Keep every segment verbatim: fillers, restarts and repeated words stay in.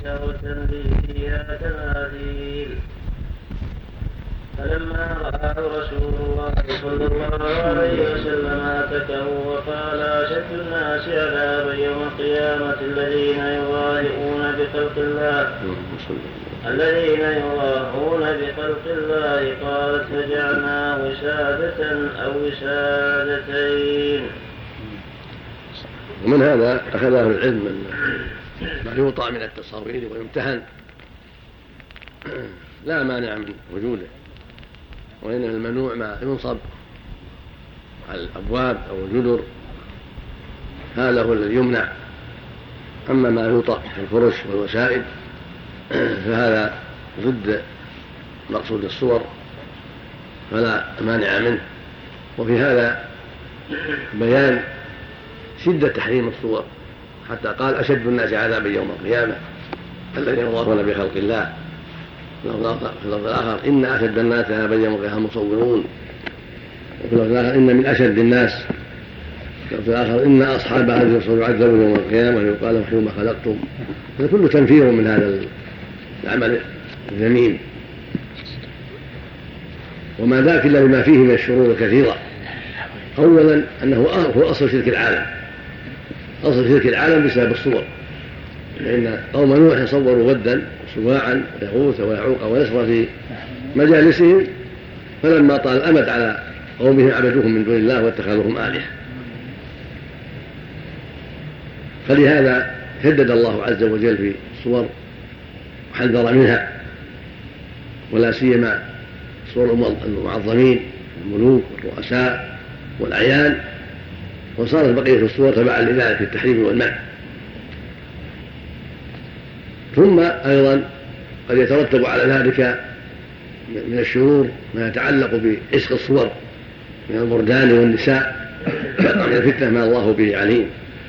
والتنبيه فيها تماثيل. فلما رآه رسول الله صلى الله عليه وسلم أتكه وقال: أشد الناس عذابا يوم القيامة الذين يضاهئون بخلق الله الذين يضاهئون بخلق الله. قالت: فجعلناه وسادة أو وسادتين. ومن هذا أخذه العلم ما يوطأ من التصاوير ويمتهن لا مانع من وجوده، وإنما الممنوع ما ينصب على الأبواب أو الجدر، هذا هو الذي يمنع. أما ما يوطأ في الفرش والوسائد فهذا ضد مقصود الصور فلا مانع منه. وفي هذا بيان شدة تحريم الصور، حتى قال: أشد الناس عذابا يوم القيامة الذين يضاهئون بخلق الله. في اللفظ الآخر: إن أشد الناس عذابا يوم القيامة المصورون. وفي اللفظ الآخر: إن من أشد الناس. وفي اللفظ الآخر: إن أصحاب هذه الصور يعذبون يوم القيامة ويقال احيوا ما خلقتم. هذا كله تنفير من هذا العمل الذميم، وما ذاك إلا بما فيه من الشرور الكثيرة. أولا أنه هو أصل شرك العالم، أصل شرك العالم بسبب الصور، لأن قوم نوح صوروا ودا وسواعا ويغوث ويعوق ونسر في مجالسهم، فلما طال الأمد على قومهم عبدوهم من دون الله واتخذوهم آلهة. فلهذا شدد الله عز وجل في الصور وحذر منها، ولا سيما صور المعظمين الملوك والرؤساء والأعيان، وصارت بقية الصور تبعا لذلك في التحريم والمنع. ثم أيضا قد يترتب على ذلك من الشرور ما يتعلق بعشق الصور من البردان والنساء، من الفتنة ما الله به عليم.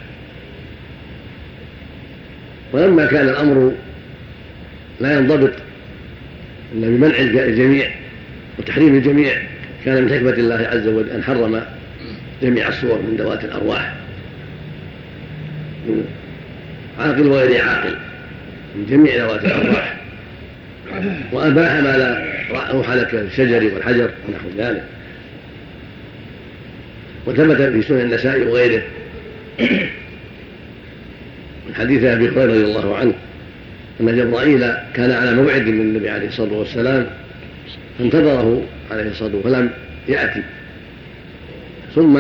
ولما كان الأمر لا ينضبط إلا بمنع الجميع وتحريم الجميع، كان من حكمة الله عز وجل أن حرم جميع الصور من ذوات الأرواح، من عاقل وغير عاقل، من جميع ذوات الأرواح، وأباح ما لا روح لك الشجر والحجر ونحو ذلك. وثبت في سنن النسائي وغيره من حديث أبي هريرة رضي الله عنه أن جبرائيل كان على موعد من النبي عليه الصلاة والسلام، فانتظره عليه الصلاة والسلام فلم يأتي، ثم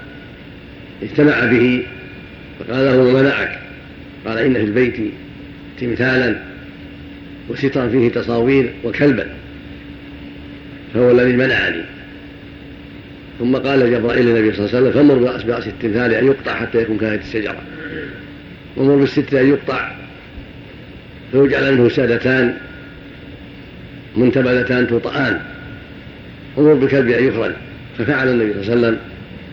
اجتمع به فقال له: ما منعك؟ قال: إن في البيت تمثالا وسترا فيه تصاوير وكلبا فهو الذي منعني. ثم قال جبرائيل للنبي صلى الله عليه وسلم: فامر برأس التمثال أن يقطع حتى يكون كانت الشجرة، وامر بالستر أن يقطع فيجعل منه سادتان منتبذتان توطآن، وامر بالكلب أن يخرج. ففعل النبي صلى الله عليه وسلم،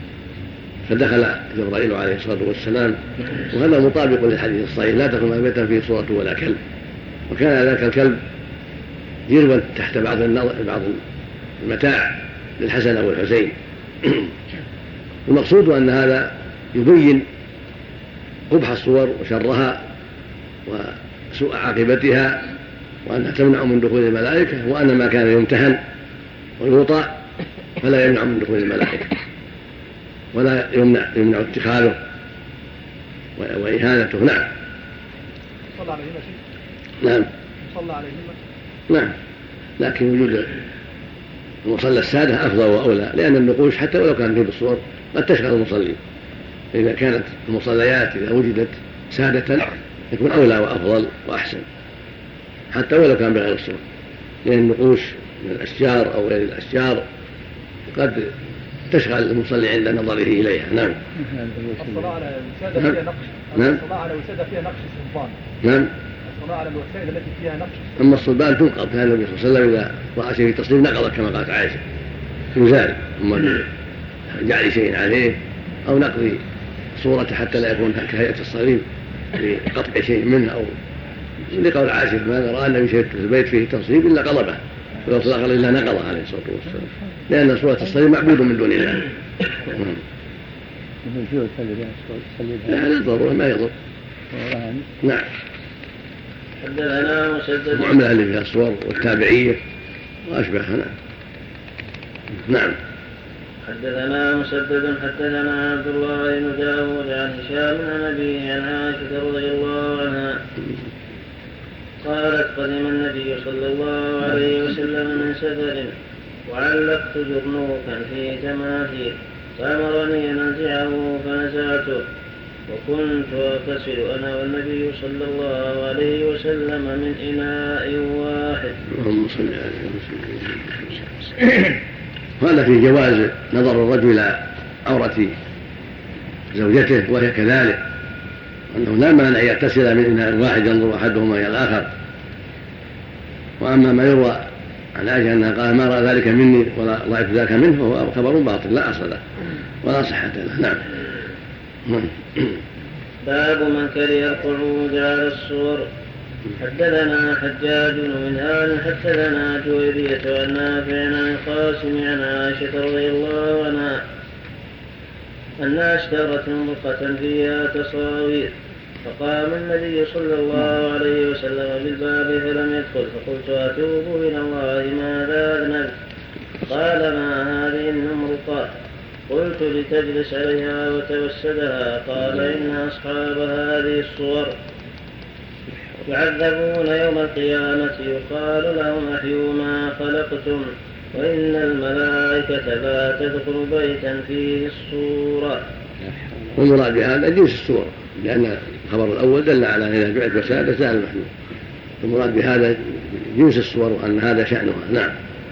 فدخل جبرائيل عليه الصلاة والسلام، وهذا مطابق للحديث الصحيح: لا تكن بيتا فيه صورة ولا كلب. وكان ذاك الكلب يربى تحت بعض بعض المتاع للحسن والحسين. المقصود أن هذا يبين قبح الصور وشرها وسوء عاقبتها، وأنها تمنع من دخول الملائكة، وأن ما كان يمتهن ويوطأ فلا يمنع من دخول الملائكة ولا يمنع يمنع اتخاذه وإهانته. نعم. صلى عليهما شيء؟ نعم. صلى عليهما؟ نعم، لكن وجود المصلى السادة أفضل وأولى، لأن النقوش حتى ولو كان فيه بالصور قد تشغل المصلين. إذا كانت المصليات إذا وجدت سادة يكون أولى وأفضل وأحسن، حتى ولو كان بغير الصور، لأن النقوش من الأشجار أو غير الأشجار قد تشغل المصلي عند نظره إليها. نعم. الصلاة على وسادة فيها نقش. نعم. الصلاة على وسادة فيها نقش الصلبان. نعم. الصلاة على الوسائل التي فيها نقش. أما الصلبان تنقض، كان النبي صلى الله عليه وسلم إذا رأى شيء في التصليب نقض كما قالت عائشة يزال، أما جعل شيء عليه أو نقض صورته حتى لا يكون كهيئة الصليب لقطع شيء منه، أو لقول عائشة: ما رأى النبي شيء في البيت فيه تصليب إلا قلبه، ولو صلى إلا نقضه عليه الصلاة والسلام، لأن صورة الصليب معبود من دون الله. لا لا ضرورة، ما يضر. نعم. حدثنا مسدد معاملة اللي فيها الصور والتابعية وأشبهها. نعم. حدثنا مسدد حدثنا عبد الله بن داود عن هشام عن أبيه عن عائشة رضي الله عنها قالت قدم النبي صلى الله عليه وسلم من سفر وعلقت جرنوكا في تماثيل فأمرني أن أنزعه فنزعته وكنت أغتسل أنا والنبي صلى الله عليه وسلم من إناء واحد. اللهم صل على وسلم. هذا في جواز نظر الرجل إلى عورة زوجته وهي كذلك، أنه لا مانع أن يغتسل من إناء واحد ينظر أحدهما إلى الآخر. وأما ما يروى عن عائشة أنها قال ما رأى ذلك مني ولا رأيت ذلك منه فهو خبر باطل لا أصل له ولا صحة له. نعم. باب من كره القعود على الصور. حدثنا حجاج بن هان حدثنا جويرية عن نافع عن القاسم عن عائشة رضي الله عنها أنها اشترت امرأة فيها تصاوير فقام النبي صلى الله عليه وسلم بالباب فلم يدخل فقلت أتوب إلى الله ماذا أذنب؟ قال ما هذه النمرقات؟ قلت لتجلس عليها وتوسدها. قال إن أصحاب هذه الصور يعذبون يوم القيامة يقال لهم أحيوا ما خلقتم وإن الملائكة لا تدخل بيتا فيه الصورة. والمراد بهذا جنس الصور لأن الخبر الأول دل على إذا جعلت وسادة زال المحلول. المراد بهذا جنس الصور وأن هذا شأنها. نعم.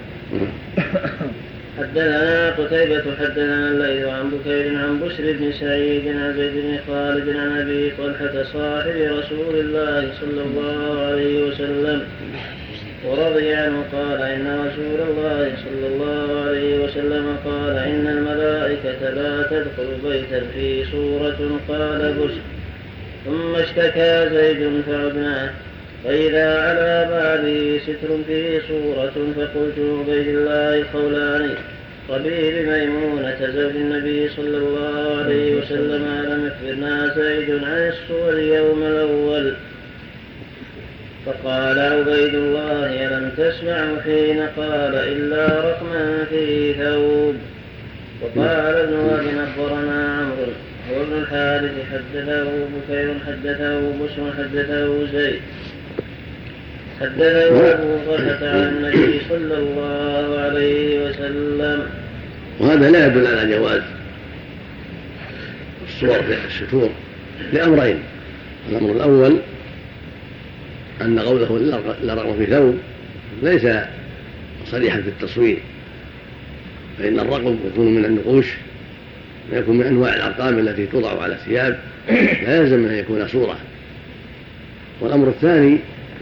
حدثنا قتيبة حدثنا الليث عن بكير عن بشر بن سعيد عن زيد بن خالد عن أبي طلحة صاحب رسول الله صلى الله عليه وسلم ورضي عنه قال إن رسول الله صلى الله عليه وسلم قال إن الملائكة لا تدخل بيتا فيه صورة. قال بشر ثم اشتكى زيد فعدناه فإذا على بابه ستر فيه صورة فقلت عبيد الله الخولاني طبيب ميمونة زوج النبي صلى الله عليه وسلم ألم يخبرنا زيد عن الصور يوم الأول؟ فقال عبيد الله ألم تسمع حين قال إلا رقما في ثوب. وقال ابن وهب أخبرنا عمرو هو ابن الحارث حدثه بكير حدثه بشر حدثه زيد حدثه أبو طلحة عن النبي صلى الله عليه وسلم. وهذا لا يدل على جواز الصور في الستور لأمرين. الأمر الأول أن قوله لا رغم في ثوب ليس صريحا في التصوير، فإن الرقم يكون من النقوش ويكون من أنواع الأرقام التي توضع على الثياب لا يلزم أن يكون صورة. والأمر الثاني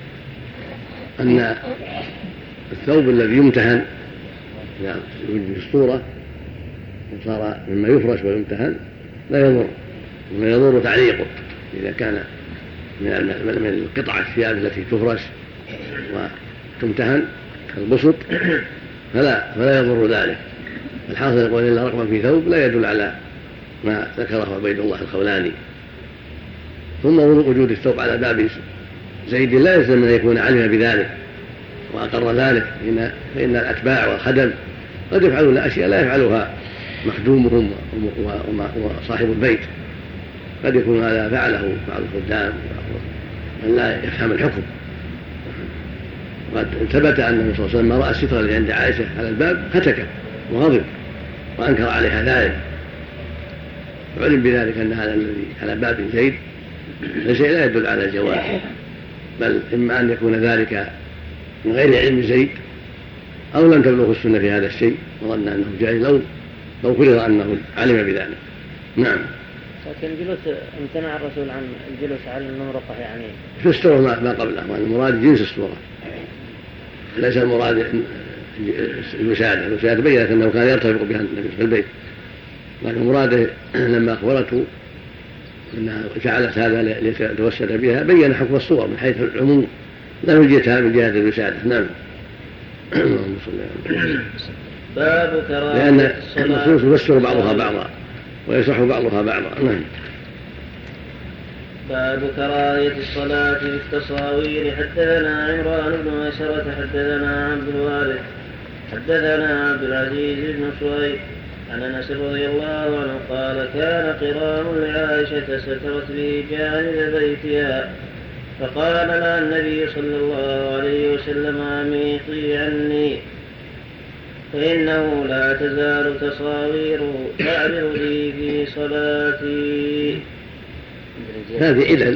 أن الثوب الذي يمتهن يعني في الصورة وصار مما يفرش ويمتهن لا يضر ولا يضر تعليقه إذا كان من القطع الثياب التي تفرش وتمتهن كالبسط فلا فلا يضر ذلك. الحاصل يقول إلا رقما في ثوب لا يدل على ما ذكره عبيد الله الخولاني. ثم وجود الثوب على باب زيد لا يلزم أن يكون علم بذلك وأقر ذلك، فإن الأتباع والخدم قد يفعلون أشياء لا يفعلها مخدومهم وصاحب البيت، قد يكون هذا فعله بعض الخدام من لا يفهم الحكم. وقد ثبت أنه صلى الله عليه وسلم ما رأى السترة اللي عند عائشة على الباب فتك وغضب وأنكر عليها ذلك، وعلم بذلك أن هذا الذي على باب زيد شيء لا يدل على الجواز، بل إما أن يكون ذلك من غير علم زيد أو لم تبلغ السنة في هذا الشيء وظن أنه جاهل أو لو فرض أنه علم بذلك. نعم. لكن جلوس امتنع الرسول عن الجلوس على النمرقة يعني في الصورة ما قبله، والمراد جنس الصورة ليس المراد الوسادة. الوسادة بيّنت أنه كان يرتفق بها النبي في البيت، لكن مراده لما أخبرته أنها جعلت هذا ليتوسد بها بيّن حكم الصور من حيث العموم لا يوجدها من جهة الوسادة. نعم. باب كراهة لأن النصوص يفسر بعضها بعضا ويصح بعضها بعضا. نعم. باب كراهية الصلاة في التصاوير. حدثنا عمران بن ميسرة حدثنا عبد الوارث حدثنا عبد العزيز بن صهيب عن انس رضي الله عنه قال كان قرام لعائشة سترت به جانب بيتها فقال لها النبي صلى الله عليه وسلم اميطي عني فإنه لا تزال تصاويره تعرض لي في صلاتي. هذه علل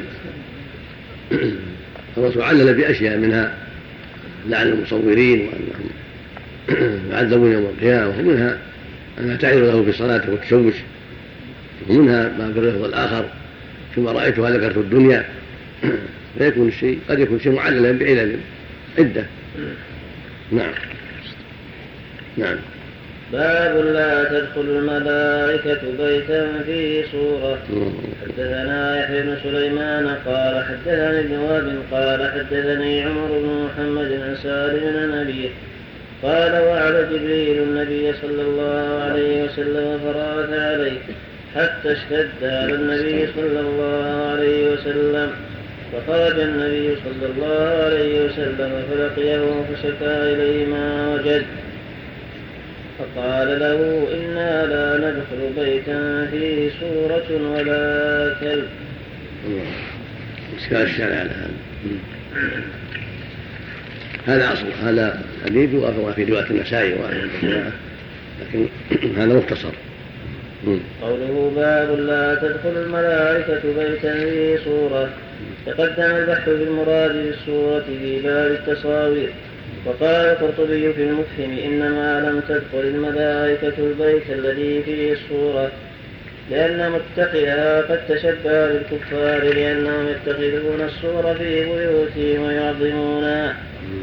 الرسول علل بأشياء منها لعن المصورين وأنهم يعذبون يوم القيامة ومنها أنها تعرض له في صلاته وتشوش ومنها ما بالرفض الآخر ثم رأيتها ذكرت الدنيا فيكون الشيء قد يكون شيء معللا بعلل عدة. نعم. نعم. باب لا تدخل الملائكة بيتا فيه صورة. حدثنا يحيى بن سليمان قال حدثني ابن وهب قال حدثني عمر بن محمد بن سالم عن أبيه قال وعد جبريل النبي صلى الله عليه وسلم فرات عليه حتى اشتد على النبي صلى الله عليه وسلم فخرج النبي صلى الله عليه وسلم فلقيه فشكى إليه ما وجد فقال له إنا لا ندخل بيتا فيه صورة ولا كلب. إشكال الشارع على هذا. هذا أصل هذا حديث وأفضل في رواية النسائي لكن هذا مختصر. قوله باب لا تدخل الملائكة بيتا فيه صورة. تقدم البحث في المراد بالصورة في باب التصاوير. وقال القرطبي في المفهم إنما لم تدخل الملائكة البيت الذي فيه الصورة لأن متقيها قد تشبه بالكفار لأنهم يتخذون الصورة في بيوتهم ويعظمونها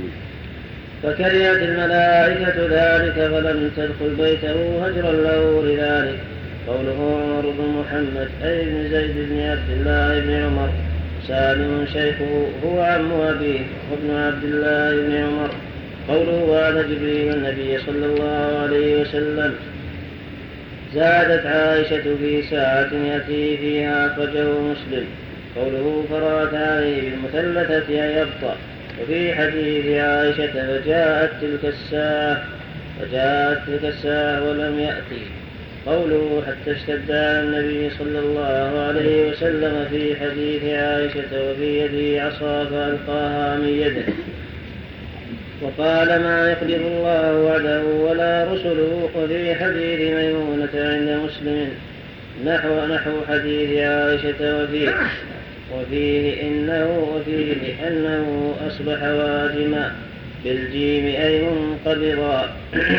فكرهت الملائكة ذلك فلم تدخل بيته هجرا له لذلك. قوله عمر بن محمد أي بن زيد بن عبد الله بن عمر سالم شيخه هو عم أبيه وابن عبد الله بن عمر. قوله وعد جبريل النبي صلى الله عليه وسلم. زادت عائشة في ساعة يأتي فيها أخرجه مسلم. قوله فرات عليه بالمثلثة أي يبطأ. وفي حديث عائشة فجاءت تلك الساعة فجاءت تلك الساعة ولم يأتي. قوله حتى اشتد على النبي صلى الله عليه وسلم في حديث عائشة وفي يده عصا فألقاها من يده وقال ما يخلف الله وعده ولا رسله. وفي حديث ميمونة عند مسلم نحو نحو حديث عائشة وفيه وفيه إنه وفيه أنه أصبح واجما بالجيم أي منقبضا.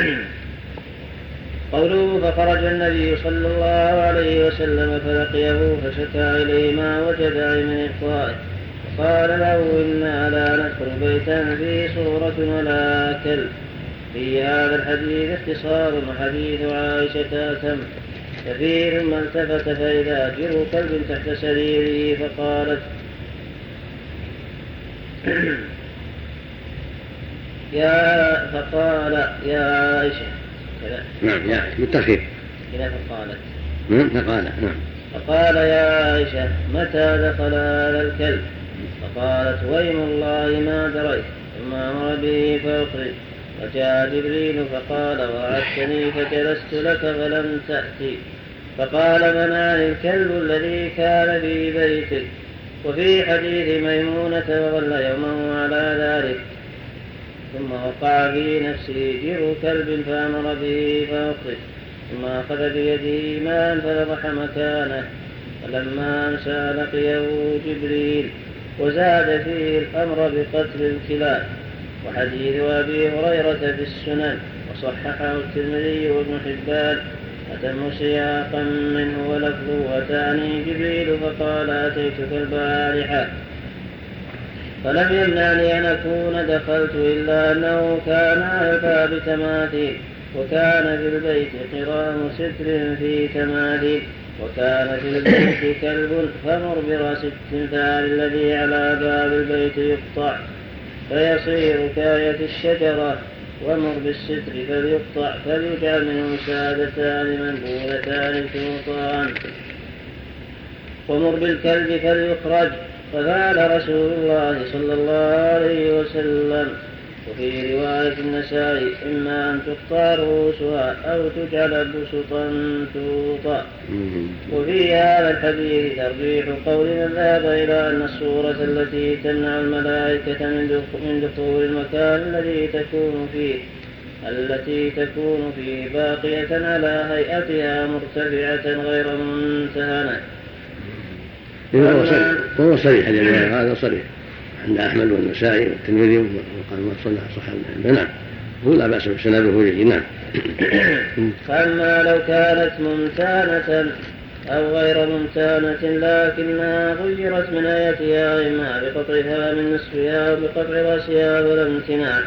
قوله فخرج النبي صلى الله عليه وسلم فلقيه فشكى إليه ما وجد من إخطائه قال له إنا لا ندخل بيتا فيه صورة ولا كلب. في هذا الحديث اختصار حديث عائشة أتم ففيه ثم التفت فإذا جر كلب تحت سريره فقالت يا فقال يا عائشة نعم يا بالتخير إلى فقالت نعم فقال نعم فقال يا عائشة متى دخل هذا الكلب فقالت ويم الله ما دريت ثم أمر به فأخرج. وجاء جبريل فقال وعدتني فجلست لك فلم تأتي فقال منعني الكلب الذي كان في بيتك. وفي حديث ميمونة وظل يومه على ذلك ثم وقع في نفسه جر كلب فأمر به فأخرج ثم أخذ بيده ماء فنضح مكانه فلما أمسى لقيه جبريل. وزاد فيه الأمر بقتل الكلاب. وحديث أبي هريرة في السنن وصححه الترمذي وابن حبان أتم سياقا منه ولفظه أتاني جبريل فقال أتيتك البارحة فلم يمنعني أن أكون دخلت إلا أنه كان على الباب تماثيل وكان في البيت قرام ستر في تماثيل وكان في البيت كلب فمر برأس التمثال الذي على باب البيت يقطع فيصير كآية الشجرة ومر بالستر فليقطع فليجعل منه سادتان منبوذتان توطان. ومر بالكلب فليخرج، ففعل رسول الله صلى الله عليه وسلم. وفي رواية النسائي إما أن تقطع رؤوسها أو تجعل بسطا توطأ. وفي هذا الحديث ترجيح قول من ذهب إلى أن الصورة التي تمنع الملائكة من دخول المكان الذي تكون فيه التي تكون فيه باقية على هيئتها مرتفعة غير منتهنة. وهو صريح هذا صريح عند أحمد والنسائي والترمذي وقال ما صنع صحابه. نعم هو لا بأس بسنده جيد. نعم. فأما لو كانت ممتانة أو غير ممتانة لكنها غيرت من هيئتها إما بقطعها من نصفها أو بقطع رأسها فلا امتناع.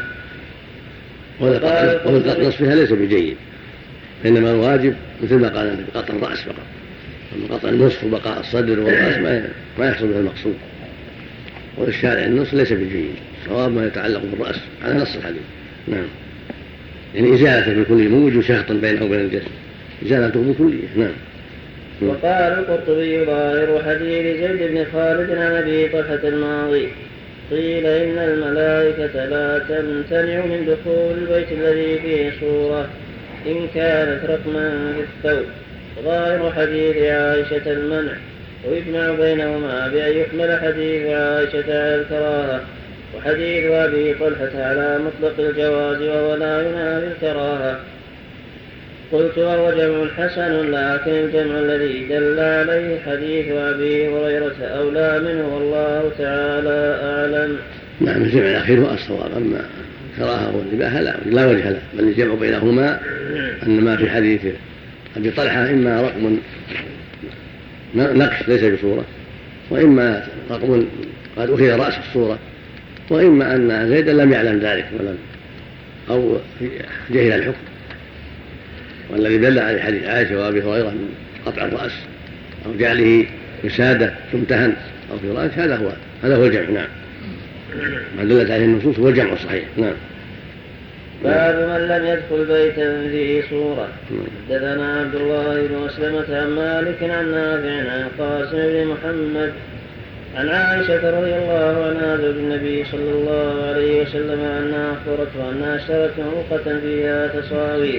وقطع نصفها ليس بجيد، إنما الواجب مثل ما قال بقطع الرأس فقط، أما قطع النصف وبقاء الصدر والرأس ما يحصل به المقصود. والشارع النص ليس بجيد، صواب ما يتعلق بالرأس على نص الحديث. نعم يعني إزالته بكل موجود شهط بينه وبين الجسم، إزالته بكلية. نعم. وقال القرطبي ظاهر حديث زيد بن خالد عن أبي طلحة الماضي قيل إن الملائكة لا تمتنع من دخول البيت الذي فيه صورة إن كانت رقما في الثوب. ظاهر حديث عائشة المنع، ويجمع بينهما بأن يحمل حديث عائشة على الكراهة وحديث أبي طلحة على مطلق الجواز وهو لا ينافي الكراهة. قلت وهو جمع حسن، لكن الجمع الذي دل عليه حديث أبي هريرة أولى منه والله تعالى أعلم. نعم الجمع الأخير هو الصواب، أما الكراهة والإباحة لا, لا وجه له، بل الجمع بينهما أن ما في حديث أبي طلحة إما رقم نقش ليس بصورة، وإما رقم قد أخذ رأس الصورة، وإما أن زيدا لم يعلم ذلك ولم أو جهل الحكم. والذي دل على حديث عائشة وأبي هريرة من قطع الرأس أو جعله وسادة تمتهن أو في رأس هذا هو هذا هو الجمع. نعم ما دلت عليه النصوص هو الجمع الصحيح. نعم. باب من لم يدخل بيتا فيه صورة. حدثنا عبد الله بن مسلمة عن مالك عن نافع عن قاسم بن محمد عن عائشة رضي الله عنها زوج النبي صلى الله عليه وسلم أنها أخبرته أنها اشترت نوقة فيها تصاوير،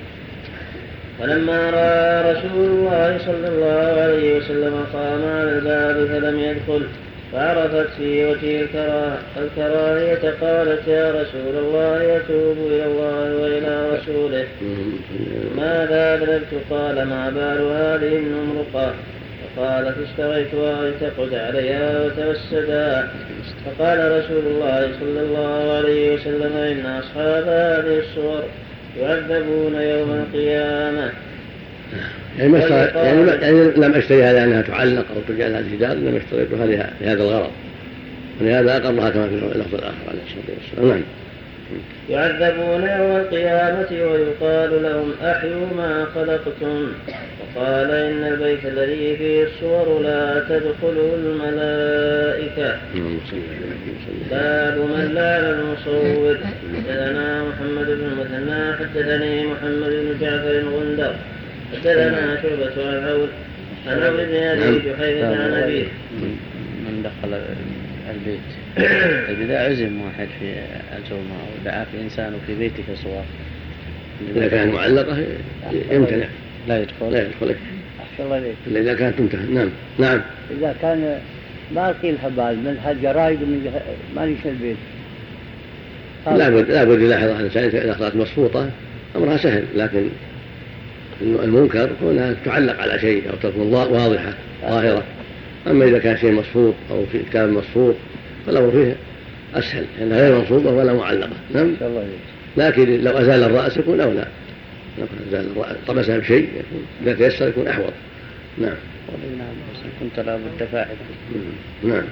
فلما رأى رسول الله صلى الله عليه وسلم قام على الباب فلم يدخل، فعرفت في وجه الكراهية قالت يا رسول الله يتوب إلى الله وإلى رسوله ماذا بلغت؟ قال ما بال هذه النمرقة؟ فقالت اشتريتها لتقعد عليها وتوسدا. فقال رسول الله صلى الله عليه وسلم إن أصحاب هذه الصور يعذبون يوم القيامة. يعني, يعني, يعني لم أشتريها لأنها تعلق أو تجعل هذا الجدار، لم اشتريتها لهذا الغرض، ولهذا أقرها كما في اللفظ الآخر عليه الصلاة والسلام. نعم. يعذبون يوم القيامة ويقال لهم أحيوا ما خلقتم. وقال إن البيت الذي فيه الصور لا تدخله الملائكة. باب من لعن المصور. حدثنا محمد بن المثنى حدثني محمد بن جعفر غندر حدثنا شعبة عن عون عن عون بن أبي جحيفة عن أبيه. من دخل البيت إذا عزم واحد في الجومة ودعا في إنسان في بيته صور، إذا كانت معلقة يمتنع لا يدخل. لا يدخل أحسن الله عليك. إذا كانت تمتنع. نعم. نعم. إذا كان ما قيل حبال من هالجرايد من ما ليش البيت لا بد لا بد يلاحظ الإنسان إذا أخذت مصفوطة أمرها سهل، لكن المنكر هنا تعلق على شيء أو تكون واضحة ظاهرة. أما إذا كان شيء مصفوط أو في كتاب مصفوط فالأمر فيه أسهل لأنها غير منصوبة ولا معلقة. نعم. لكن لو أزال الرأس يكون أولى، لو أزال الرأس طمسها بشيء إذا تيسر يكون أحوط. نعم. كنت لا بد فاعلا. نعم.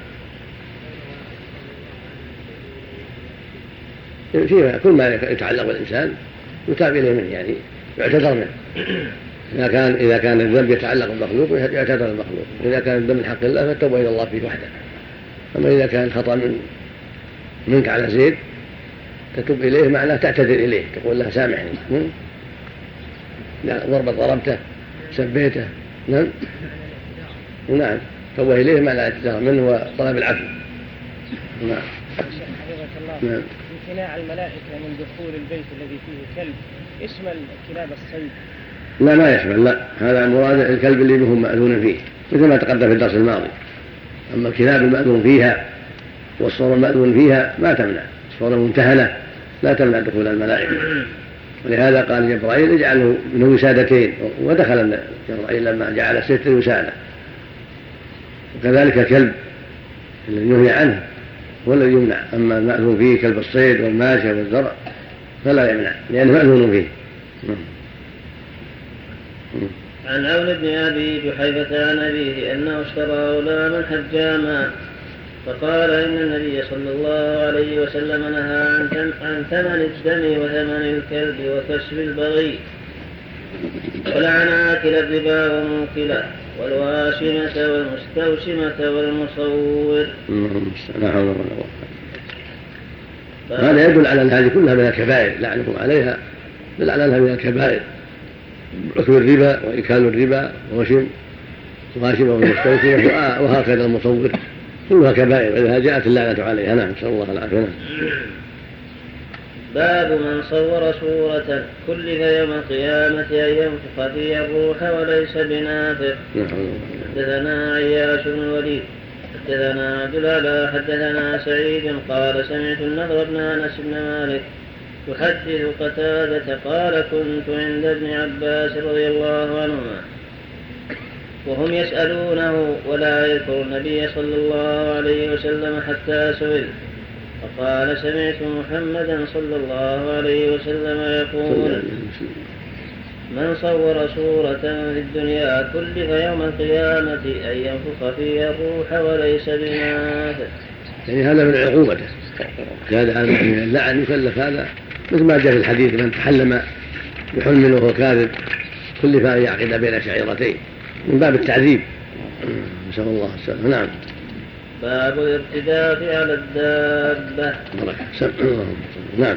فيها كل ما يتعلق بالإنسان يتاب إليه منه، يعني يعتذر منه. إذا كان إذا كان الذنب يتعلق بالمخلوق يعتذر المخلوق، إذا كان الذنب من حق الله فالتوبة إلى الله فيه وحده. أما إذا كان خطأ من منك على زيد تتوب إليه معناه تعتذر إليه، تقول له سامحني. لا ضربة ضربته سبيته. نعم. نعم توه إليه معنى الاعتذار منه وطلب العفو. نعم. نعم. امتناع الملائكة من دخول البيت الذي فيه كلب يشمل كلاب الصيد؟ لا ما يشمل، لا هذا مراد الكلب اللي هم مأذون فيه مثل ما تقدم في الدرس الماضي. أما الكلاب المأذون فيها والصور المأذون فيها ما تمنع، الصور الممتهنة لا تمنع دخول الملائكة. ولهذا قال جبرائيل اجعله من وسادتين، ودخل جبرائيل لما جعل الستر وسادة. وكذلك الكلب الذي ينهي عنه هو الذي يمنع، أما المأذون فيه كلب الصيد والماشية والزرع فلا يمنع لأنه مأذون فيه. عن عون بن أبي جحيفة عن أبيه أنه اشترى غلاما حجاما فقال إن النبي صلى الله عليه وسلم نهى عن ثمن الدم وثمن الكلب وكسب البغي، ولعن آكل الربا وموكله والواشمة والمستوشمة والمصور. هذا يدل على أن هذه كلها من الكبائر، لعنكم عليها دل على أنها من الكبائر، أكل الربا وإكال الربا وواشمة والمستوشمة وهكذا المصور كلها كبائر، إذا جاءت اللعنة عليها. نعم نسأل الله العافية. باب من صور صورة كلف يوم القيامة أن ينفخ فيها الروح وليس بنافخ. حدثنا عياش بن الوليد حدثنا عبد الأعلى حدثنا سعيد قال سمعت النضر بن أنس بن مالك يحدث قتادة قال كنت عند ابن عباس رضي الله عنهما وهم يسألونه ولا يذكر النبي صلى الله عليه وسلم حتى سئل فقال سمعت محمدا صلى الله عليه وسلم يقول من صور صورة في الدنيا كلف يوم القيامة أن ينفخ فيها الروح وليس بنافخ. يعني هذا من عقوبته، هذا من اللعن يكلف هذا مثل ما جاء في الحديث من تحلم بحلم وهو كاذب كلف أن يعقد بين شعيرتين من باب التعذيب، نسأل الله السلامة. نعم. باب الارتداف على الدابة. نعم.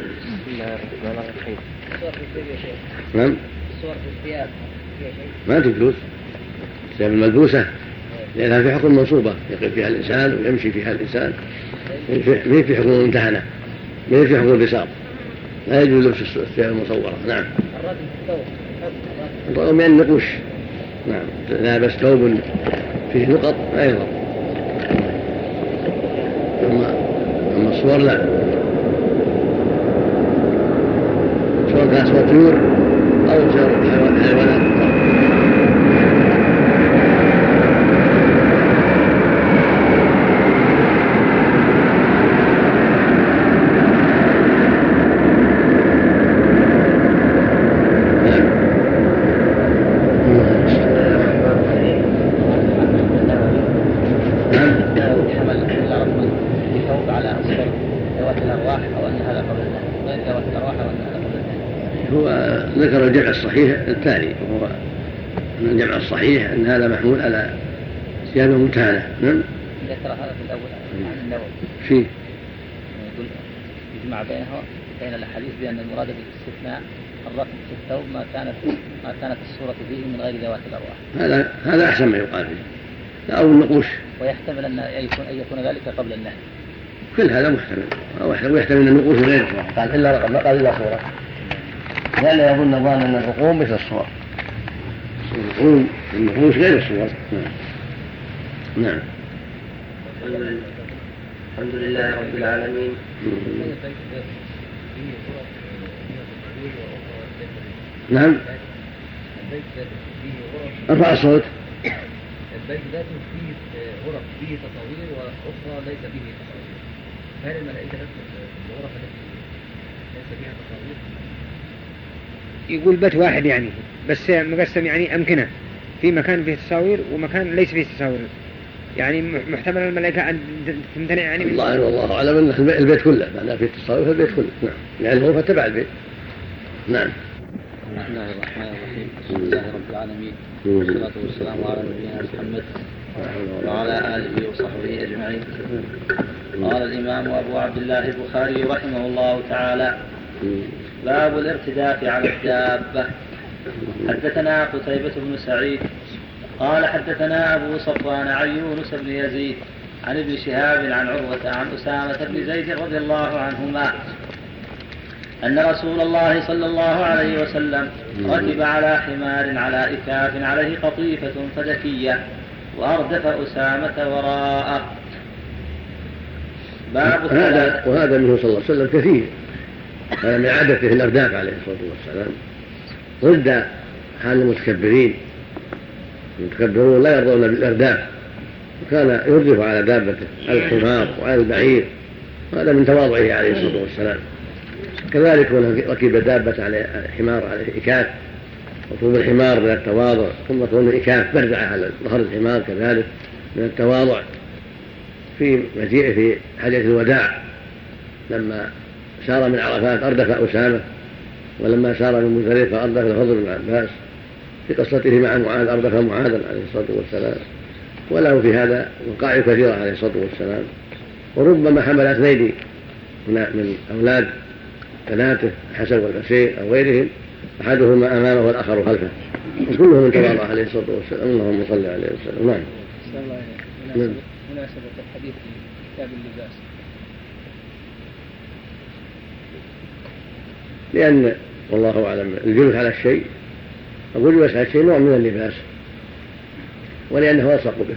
نعم. الصور في الثياب ما تجوز، الثياب الملبوسة لأنها في حكم منصوبة يقف فيها الإنسان ويمشي فيها الإنسان، ما في حكم ممتهنة، ما في حكم بساط، لا يجوز لبس الثياب المصورة. نعم. الرغم من النقوش. نعم. لابس ثوب فيه نقط لا يضر. أما أما الصور لا، صور كأصوات طيور أو صور حيوانات. ذكر الجمع الصحيح التالي وهو الجمع الصحيح أن هذا محمول على ثياب ممتهنة. نعم. ذكر هذا في الأول عن النووي فيه يقول يجمع بينه بين الأحاديث بأن المراد بالاستثناء الرفع في الثوب ما كانت ما كانت الصورة فيه من غير ذوات الأرواح. هذا هذا أحسن ما يقال فيه، أو النقوش. ويحتمل أن يكون أن يكون ذلك قبل النهي. كل هذا محتمل، ويحتمل أن النقوش غير قال إلا رقم ما قال إلا صورة، لأن يظن الظان أن الرقوم مثل الصور، الرقوم النقوش غير الصور. نعم. نعم. الحمد لله رب العالمين. نعم. ارفع الصوت. البيت ذاته فيه غرف فيه تصاوير وأخرى ليس فيه تصاوير، هل الملائكة الغرف التي ليس فيها تصاوير؟ يقول بيت واحد يعني بس مقسم، يعني أمكنة في مكان فيه تصاوير ومكان ليس فيه تصاوير، يعني محتمل الملائكة أن تمتنع يعني. الله والله أعلم أن البيت كله معناه فيه تصاوير في البيت كله. نعم. يعني الغرفة تبع البيت. نعم. بسم الله الرحمن الرحيم. بسم الله رب العالمين والصلاة والسلام على نبينا محمد وعلى آله وصحبه أجمعين. قال الإمام أبو عبد الله البخاري رحمه الله تعالى: باب الارتداف على الدابة. حدثنا قتيبة بن سعيد قال حدثنا أبو صفوان عن يونس بن يزيد عن ابن شهاب عن عروة عن أسامة بن زيد رضي الله عنهما أن رسول الله صلى الله عليه وسلم ركب على حمار على إكاف عليه قطيفة فدكية وأردف أسامة وراءه. باب هذا وهذا منه صلى الله عليه وسلم كثير، هذا من عادته الأرداف عليه الصلاة والسلام، ضد حال المتكبرين. المتكبرون لا يرضون بالأرداف، وكان يردف على دابته على الحمار وعلى البعير، وهذا من تواضعه عليه الصلاة والسلام. كذلك ركب دابة على حمار على إكاف، وطول الحمار من التواضع، ثم طول الإكاف بردعة على ظهر الحمار كذلك من التواضع. في مجيئه في حجة الوداع لما سار من عرفات أردف أسامة، ولما سار من مزدلفة أردف الفضل بن عباس. في قصته مع معاذ أردف معاذا عليه الصلاة والسلام، وله في هذا وقائع كثيرة عليه الصلاة والسلام. وربما حمل اثنين من أولاد ثلاثة حسن والحسين أو غيرهم، أحدهما أمامه والآخر خلفه، وكلهم من تواضع عليه الصلاة والسلام. اللهم صل عليه وسلم. نعم. مناسبة, مناسبة الحديث في كتاب اللباس، لأن والله أعلم الجلوس على الشيء أو الجلوس على الشيء نوع من اللباس، ولأنه يلصق به،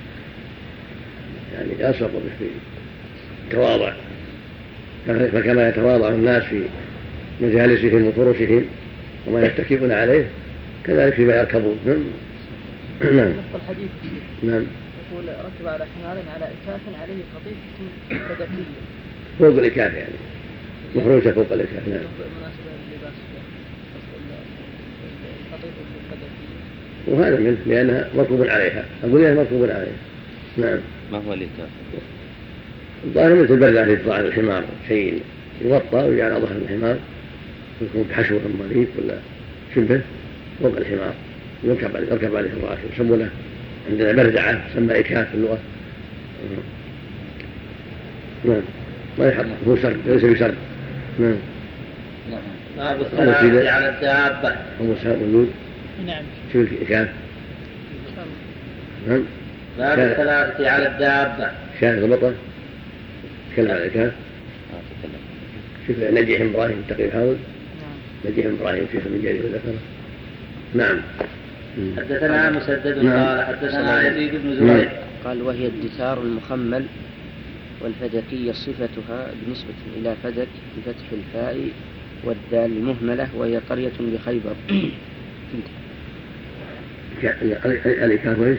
يعني يلصق به في التواضع، فكما يتواضع الناس في مجالسهم وفرشهم وما يتكئون عليه كذلك فيما يركبون. نعم. الحديث نعم. يقول ركب على حمار على إكاف عليه قطيفة فدكية، فوق الإكاف يعني مفروشة فوق الإكاف. نعم. وهذا منه لأنها مركوب عليها، أقول لها مركوب عليها. نعم. ما هو الإكاف؟ الظاهر مثل البردة في ظهر الحمار، شيء يغطى ويجعل على ظهر الحمار، يكون بحشو مليك ولا شبه فوق الحمار، يركب عليه يركب عليه الراكب، يسمونه عندنا بردعة تسمى إكاف في اللغة. نعم. ما يحط هو سرد، ليس بسرد. نعم. باب الثلاثة على الدابة. هو سرد موجود. نعم. شو الإكاف؟ نعم. باب الثلاثة على الدابة. شاهد غلطة. تكلم عن الإكاف. شوف نجيح إبراهيم تقي حاول. نجيح إبراهيم شيخ من جرير ذكره. نعم. حدثنا مسدد قال حدثنا يزيد بن زريع قال وهي الدثار المخمل، والفدكية صفتها بنسبة إلى فدك بفتح الفاء والدال المهملة، وهي قرية بخيبر. الإكاف ايش؟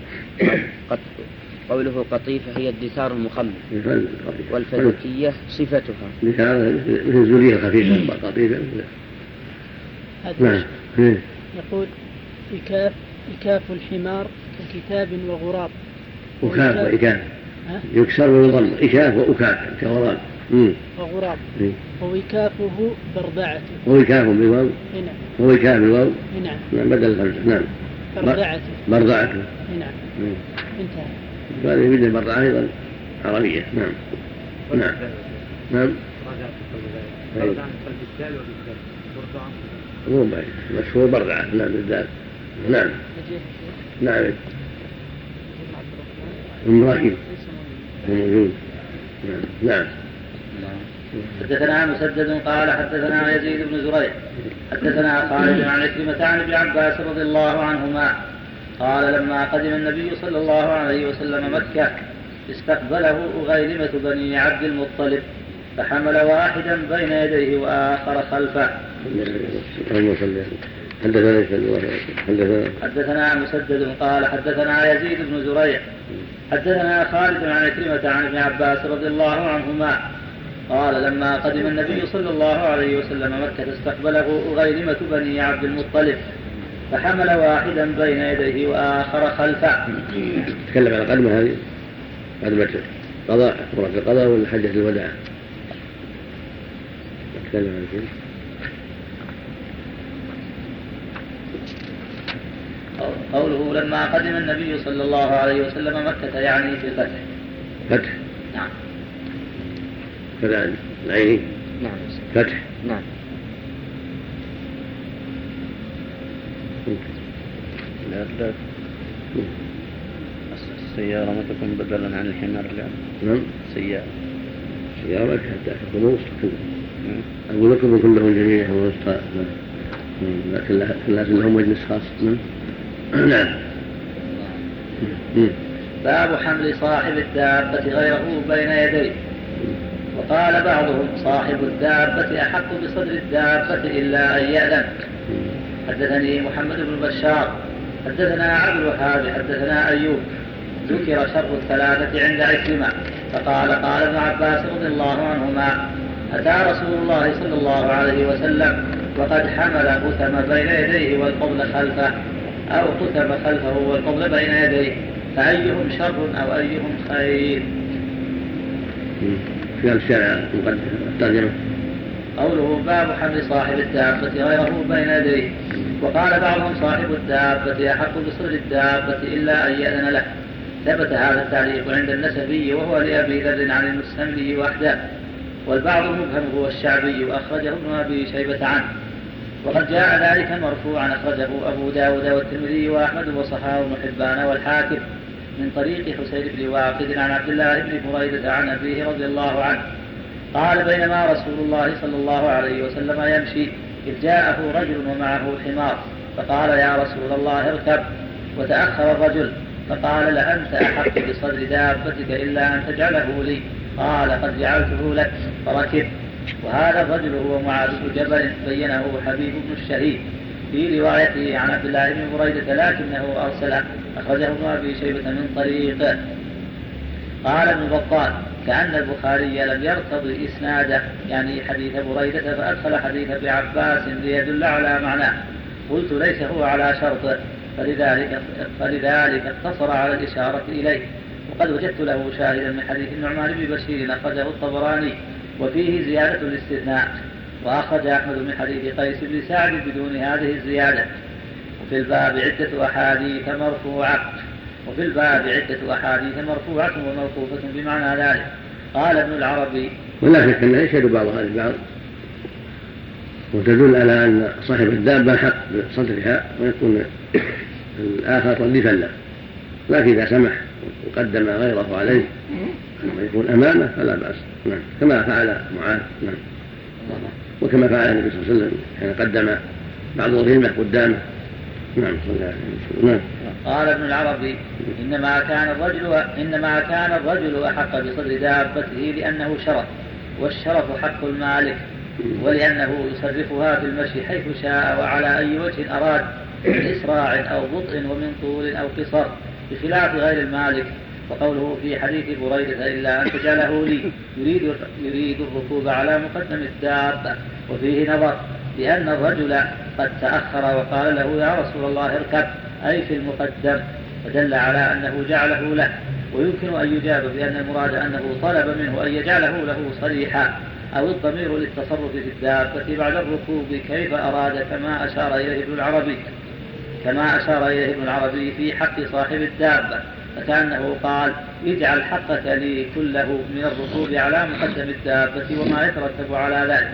قوله قطيفة هي الدثار المخمل، والفدكية صفتها مثل الزولية الخفيفة قطيفة. نعم. يقول إكاف إكاف الحمار ككتاب وغراب. أكاف وإكاف يكسر ويضم، إكاف وأكاف كغراب وغراب. ووكافه بردعته. ووكاف بالواو. نعم. ووكاف بالواو. نعم. نعم بدل الخمسة. نعم. بردعته. بردعته. نعم. انتهى. هذا يفيد البردعة أيضا عربية. نعم. نعم. نعم. مو بعيد، مشهور بردعة. نعم بالذات. نعم. نعم. إبراهيم موجود. نعم. حدثنا مسدد قال حدثنا يزيد بن زريع حدثنا خالد عن عكرمة عن ابن عباس رضي الله عنهما قال لما قدم النبي صلى الله عليه وسلم مكة استقبله أغيلمة بني عبد المطلب، فحمل واحدا بين يديه وآخر خلفه. حدثنا مسدد قال حدثنا يزيد بن زريع حدثنا خالد عن عكرمة عن ابن عباس رضي الله عنهما قال لما قدم النبي صلى الله عليه وسلم مكة استقبله أغيلمة بني عبد المطلب، فحمل واحدا بين يديه وآخر خلفه. تكلم عن قدمة هذه قدمة قضاء مرة القضاء ولا حجة الوداع؟ تكلم عن شيء. قوله لما قدم النبي صلى الله عليه وسلم مكة يعني في الفتح. فتح. نعم. فتح العيني. نعم. فتح. نعم. لا لا السيارة ما تكون بدلا عن الحمار الآن؟ نعم. سيارة. سيارة حتى تكون وسط أقول لكم كلهم جميعا وسط، لكن لازم لهم مجلس خاص. نعم. باب حمل صاحب الدابة غيره بين يديه. وقال بعضهم صاحب الدابة أحق بصدر الدابة إلا أن يأذن. حدثني محمد بن بشار حدثنا عبد الوهاب حدثنا أيوب ذكر شر الثلاثة عند عكرمة فقال قال ابن عباس رضي الله عنهما أتى رسول الله صلى الله عليه وسلم وقد حمل قثم بين يديه والقبل خلفه أو قثم خلفه والقبل بين يديه فأيهم شر أو أيهم خير. في الشارع مقدم الترجمة. قوله باب حمل صاحب الدابة غيره بين يديه. وقال بعضهم صاحب الدابة أحق بصدر الدابة إلا أن يأذن له. ثبت هذا التعليق عند النسبي وهو لأبي ذر عن المسلمي وحده، والبعض مبهم هو الشعبي وأخرجه ابن أبي شيبة عنه. وقد جاء ذلك مرفوعا أخرجه أبو داود والترمذي وأحمد وصححه ابن حبان والحاكم من طريق حسين بن واقد عن عبد الله بن بريدة عن أبيه رضي الله عنه قال بينما رسول الله صلى الله عليه وسلم يمشي إذ جاءه رجل ومعه حمار فقال يا رسول الله اركب، وتأخر الرجل فقال لأنت أحق بصدر دابتك إلا أن تجعله لي، قال قد جعلته لك فركب. وهذا الرجل هو معاذ بن جبل بينه حبيب بن الشهيد في روايته عن عبد الله بن بريدة لكنه أرسله أخرجه ابن أبي شيبة من طريقه. قال ابن بطال كأن البخاري لم يرتضي إسناده يعني حديث بريدة فأدخل حديث ابن عباس ليدل على معناه. قلت ليس هو على شرطه فلذلك, فلذلك اقتصر على الإشارة إليه. وقد وجدت له شاهدا من حديث النعمان بن بشير أخرجه الطبراني وفيه زيادة الاستثناء، وأخرج أحمد من حديث قيس بن سعد بدون هذه الزيادة. وفي الباب عدة أحاديث مرفوعة وفي الباب عدة أحاديث مرفوعة وموقوفة بمعنى ذلك. قال ابن العربي ولا شك أنه يشهد بعضها لبعض وتدل على أن صاحب الدابة حق بصدرها ويكون الآخر رديفا له، لكن إذا سمح وقدم غيره عليه ويكون أمامه فلا بأس. نعم. كما فعل معاذ. نعم. وكما فعل النبي صلى الله عليه وسلم حين قدم بعض الغيمة قدامه. نعم. نعم. قال ابن العربي إنما كان الرجل إنما كان الرجل أحق بصدر دابته لأنه شرف، والشرف حق المالك، ولأنه يصرفها في المشي حيث شاء وعلى أي وجه أراد من إسراع أو بطء ومن طول أو قصر بخلاف غير المالك. وقوله في حديث بريدة إلا أن تجعله لي يريد, يريد الركوب على مقدم الدابة. وفيه نظر لأن الرجل قد تأخر وقال له يا رسول الله اركب أي في المقدم، فدل على أنه جعله له. ويمكن أن يجاب بأن المراد أنه طلب منه أن يجعله له صريحا أو الضمير للتصرف في الدابة بعد الركوب كيف أراد كما أشار إليه ابن العربي كما أشار إليه ابن العربي في حق صاحب الدابة، فكأنه قال اجعل حقك لي كله من الركوب على مقدم الدابة وما يترتب على ذلك.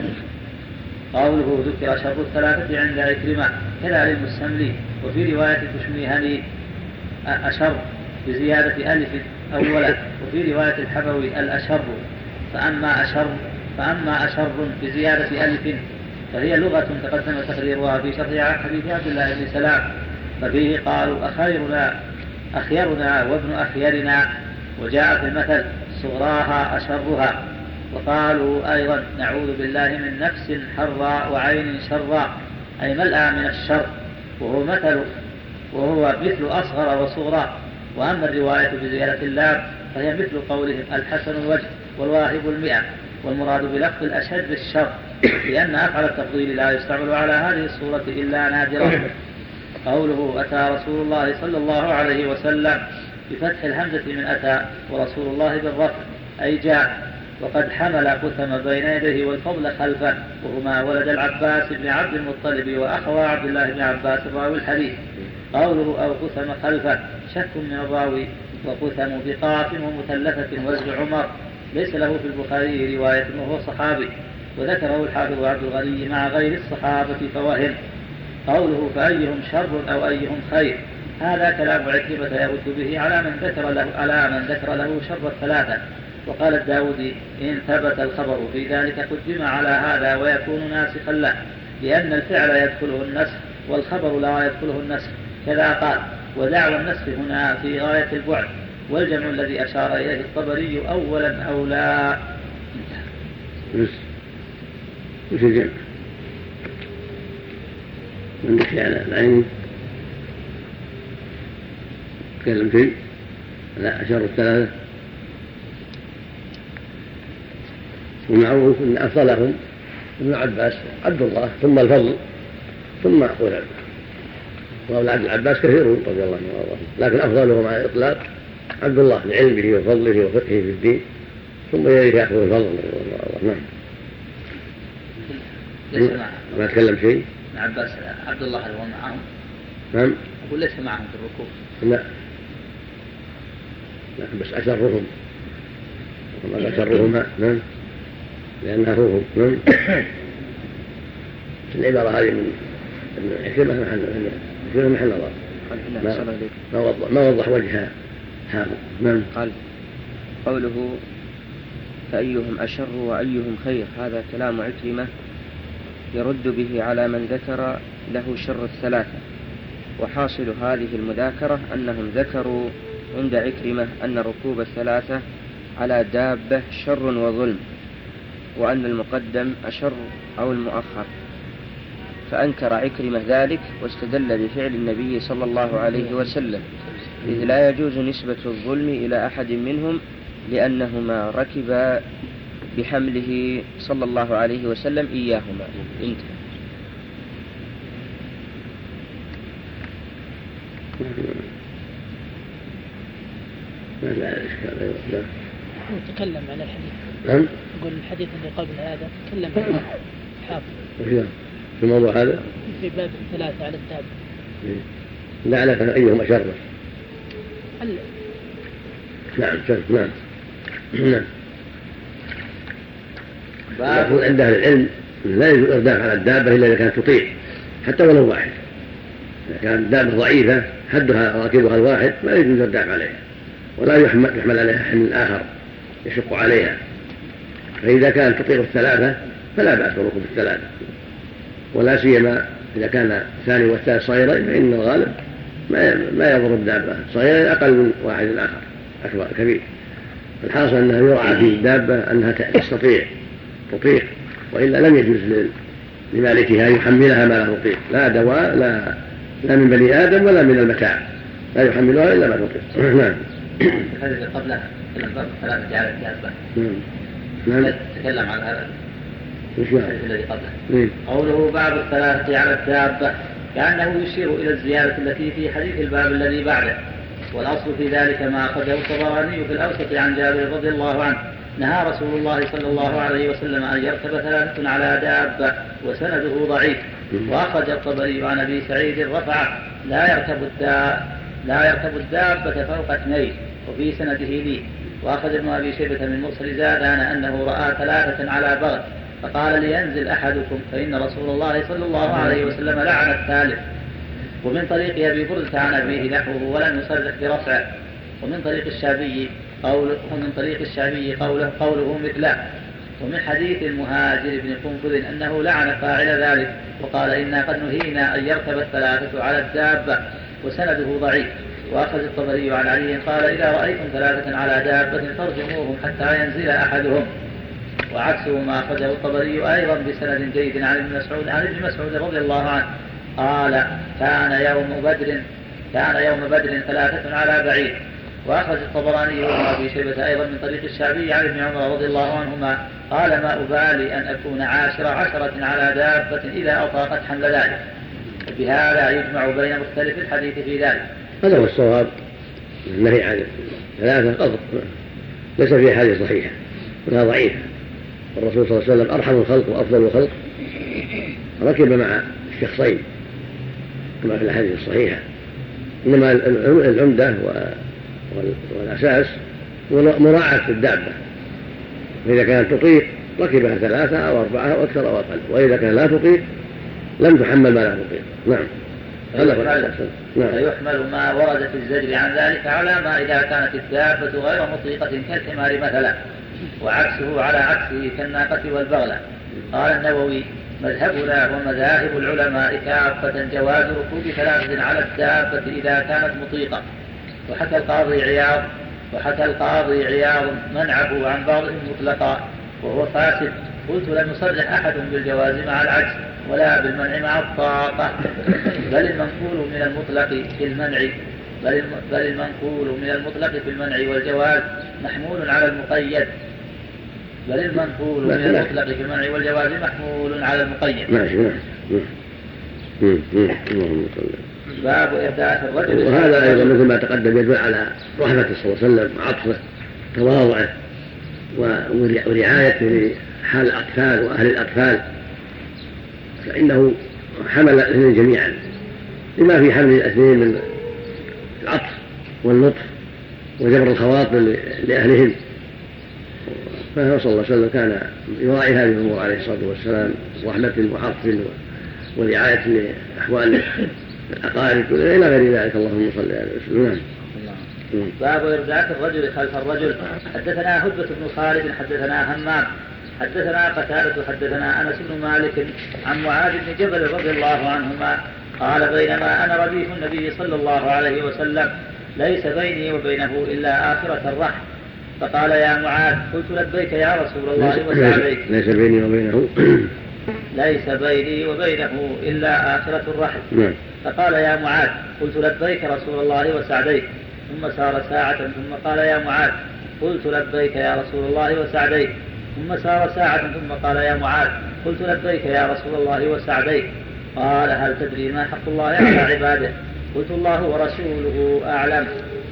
قوله ذكر شر الثلاثة عند عكرمة كذا للمستملي. وفي رواية تشميهني أشر بزيادة ألف أولا، وفي رواية الحبوي الأشر فأما أشر فأما أشر بزيادة ألف فهي لغة تقدم تقريرها في شرح حديث عبد الله بن سلام، ففيه قالوا أخيرنا أخيرنا وابن أخيرنا، وجاء في المثل صغراها أشرها. وقالوا أيضا نعوذ بالله من نفس حرا وعين شرا أي ملأ من الشر، وهو مثل وهو مثل أصغر وصغرى. وأما الرواية بزيادة اللام فهي مثل قولهم الحسن الوجه والواهب المئة، والمراد بلفظ الأشد الشر، لأن أفعل التفضيل لا يستعمل على هذه الصورة إلا نادرا. قوله أتى رسول الله صلى الله عليه وسلم بفتح الهمزة من أتى، ورسول الله بالرفع أي جاء. وقد حمل قثم بين يديه والفضل خلفه، وهما ولد العباس بن عبد المطلب وأخوى عبد الله بن عباس راوي الحديث. قوله أو قثم خلفه شك من الراوي، وقثم بقاف ومثلثة وزن عمر ليس له في البخاري رواية وهو صحابي، وذكره الحافظ عبد الغني مع غير الصحابة فوهم. قوله فأيهم شر أو أيهم خير هذا كلام عكرمة يرد به على من ذكر له على من ذكر له شر الثلاثة. وقال الداودي إن ثبت الخبر في ذلك قدم على هذا ويكون ناسخا له، لأن الفعل يدخله النسخ والخبر لا يدخله النسخ. كذا قال: ودعوى النسخ هنا في غاية البعد، والجمع الذي أشار إليه الطبري أولا أولى. بس وش الجمع؟ من دخل على العين تكلم فيه لا أشار الثلاثة. ومعروف أن أفضلهم ابن عباس عبد الله ثم الفضل ثم أقول العلم، وأولاد العباس كثيرون رضي الله عنه وارضاه، لكن أفضلهم على الإطلاق عبد الله لعلمه وفضله وفقهه في الدين، ثم يليه يأخذ الفضل رضي الله عنه. نعم. ما تكلم شيء. عباس عبد الله هو معهم. نعم. أقول ليس معهم في الركوع. لا. لكن بس أشرهم. وما أشرهما. نعم. لأنها روهم. نعم. العبارة هذه من عكرمة محل عكرمة محل نظر. ما, ما وضح ما وضح وجهها هذا. نعم. قال قوله فأيهم أشر وأيهم خير، هذا كلام عكرمة يرد به على من ذكر له شر الثلاثة. وحاصل هذه المذاكرة أنهم ذكروا عند عكرمة أن ركوب الثلاثة على دابة شر وظلم، وأن المقدم أشر أو المؤخر، فأنكر عكرمة ذلك واستدل بفعل النبي صلى الله عليه وسلم، إذ لا يجوز نسبة الظلم إلى أحد منهم لأنهما ركبا بحمله صلى الله عليه وسلم إياهما. انتهى. تكلم عن الحديث. نعم. يقول الحديث اللي قبل هذا تكلم عن الحافظ. في الموضوع هذا؟ في باب الثلاثة على الدابة. لا لك أيهم أشر. هل... نعم نعم نعم. يقول عند أهل العلم لا يجوز الإرداف على الدابة إلا إذا كانت تطيع حتى ولو واحد. إذا كانت الدابة ضعيفة حدها راكبها الواحد ما يجوز الإرداف عليها، ولا يحمل, يحمل عليها حمل آخر يشق عليها. فإذا كانت تطيع الثلاثة فلا بأس بركوب الثلاثة، ولا سيما إذا كان الثاني والثالث صغيرين فإن الغالب ما يضر الدابة، صغيرين أقل من واحد آخر أكبر كبير. الحاصل أنها يرعى في الدابة أنها تستطيع تطيق، وإلا لم يجوز لمالكها يحملها ما لا تطيق، لا دواء لا, لا من بني آدم ولا من المتاع، لا يحملها إلا ما تطيق. نعم. هذا قبلها الباب ثلاثة على الدابة. نعم. تكلم عن هذا الذي قبله. نعم. قوله باب الثلاثة على الدابة كأنه يشير إلى الزيادة التي في حديث الباب الذي بعده، والأصل في ذلك ما أخرجه الطبراني في الأوسط عن جابر رضي الله عنه نهى رسول الله صلى الله عليه وسلم أن يركب ثلاثة على دابة، وسنده ضعيف. وأخرج الطبري عن أبي سعيد رفعه لا يركب الدابة لا يركب الدابة فوق اثنين، وفي سنده لي. وأخذ ابن أبي شيبة من مرسل زادان أنه رأى ثلاثة على بغل فقال لينزل أحدكم فإن رسول الله صلى الله عليه وسلم لعن الثالث. ومن طريق أبي بردة عن أبيه نحوه ولم يصرح برفعه. ومن طريق الشعبي قوله ومن طريق الشعبي قوله قوله مثله. ومن حديث المهاجر بن قنفذ أنه لعن فاعل ذلك وقال إنا قد نهينا أن يركب الثلاثة على الدابة، وسنده ضعيف. وأخذ الطبري عن علي قال إذا رأيتم ثلاثة على دابة فارجموهم حتى ينزل أحدهم. وعكسه ما أخذه الطبري أيضا بسند جيد عن ابن مسعود عن ابن مسعود رضي الله عنه قال كان يوم بدر كان يوم بدر ثلاثة على بعير. وأخذ الطبراني وابن أبي شيبة أيضا من طريق الشعبي عن ابن عمر رضي الله عنهما قال ما أبالي أن أكون عاشر عشرة على دابة إذا أطاقت حمل ذلك. بهذا يجمع بين مختلف الحديث في ذلك. هذا هو الصواب، النهي عن ثلاثة قضر ليس فيها حديث صحيحة ولا ضعيفة. الرسول صلى الله عليه وسلم أرحم الخلق وأفضل الخلق ركب مع الشخصين كما في الحديث الصحيحة، إنما العمدة والأساس مراعاة الدابة، فإذا كانت تطيق ركبها ثلاثة أو أربعة أو أكثر أو أقل، وإذا كان لا تطيق لم تحمل ما لا تطيق. نعم. فيحمل ما ورد في الزجر عن ذلك على ما إذا كانت الدابة غير مطيقة كالحمار مثلا، وعكسه على عكسه كالناقة والبغلة. قال النووي: مذهبنا ومذاهب العلماء كافة جواز ركوب ثلاثة على الدابة إذا كانت مطيقة. وحكى القاضي عياض وحكى القاضي عياض منعه عن بعضهم مطلقا وهو فاسد. قلت: لم يصرح أحد بالجواز مع العكس ولا بالمنع مع الطاقة، بل المنقول من المطلق في المنع بل بل المنقول من المطلق في المنع والجواز محمول على المقيد بل المنقول من المطلق في المنع والجواز محمول على المقيد. باب إحداث الرجل. وهذا أيضا مثل ما تقدم يدل على رحمته صلى الله عليه وسلم وعطفه تواضعه ورعايته لحال الأطفال وأهل الأطفال، فإنه حمل الاثنين جميعا لما في حمل الاثنين من العطف واللطف وجبر الخواطر لأهلهم. فهو صلى الله عليه وسلم كان يراعي هذه الأمور عليه الصلاة والسلام، رحمة وعطف ورعاية لأحوال الأقارب إلى غير ذلك. اللهم صل على وسلم. باب إرداف الرجل خلف الرجل. حدثنا هدبة بن خالد حدثنا همام حدثنا قتادة حدثنا أنس بن مالك عن معاذ بن جبل رضي الله عنهما قال: بينما أنا رديف النبي صلى الله عليه وسلم ليس بيني وبينه إلا آخرة الرحل، فقال: يا معاذ. قلت: لبيك يا رسول الله وسعديك. ليس بيني وبينه ليس بيني وبينه إلا آخرة الرحل. فقال: يا معاذ. قلت: لبيك رسول الله وسعديك. ثم سار ساعة ثم قال: يا معاذ. قلت: لبيك يا رسول الله وسعديك. ثم سار ساعة ثم قال: يا معاذ. قلت: لبيك يا رسول الله وسعديك. قال: هل تدري ما حق الله على عباده؟ قلت: الله ورسوله أعلم.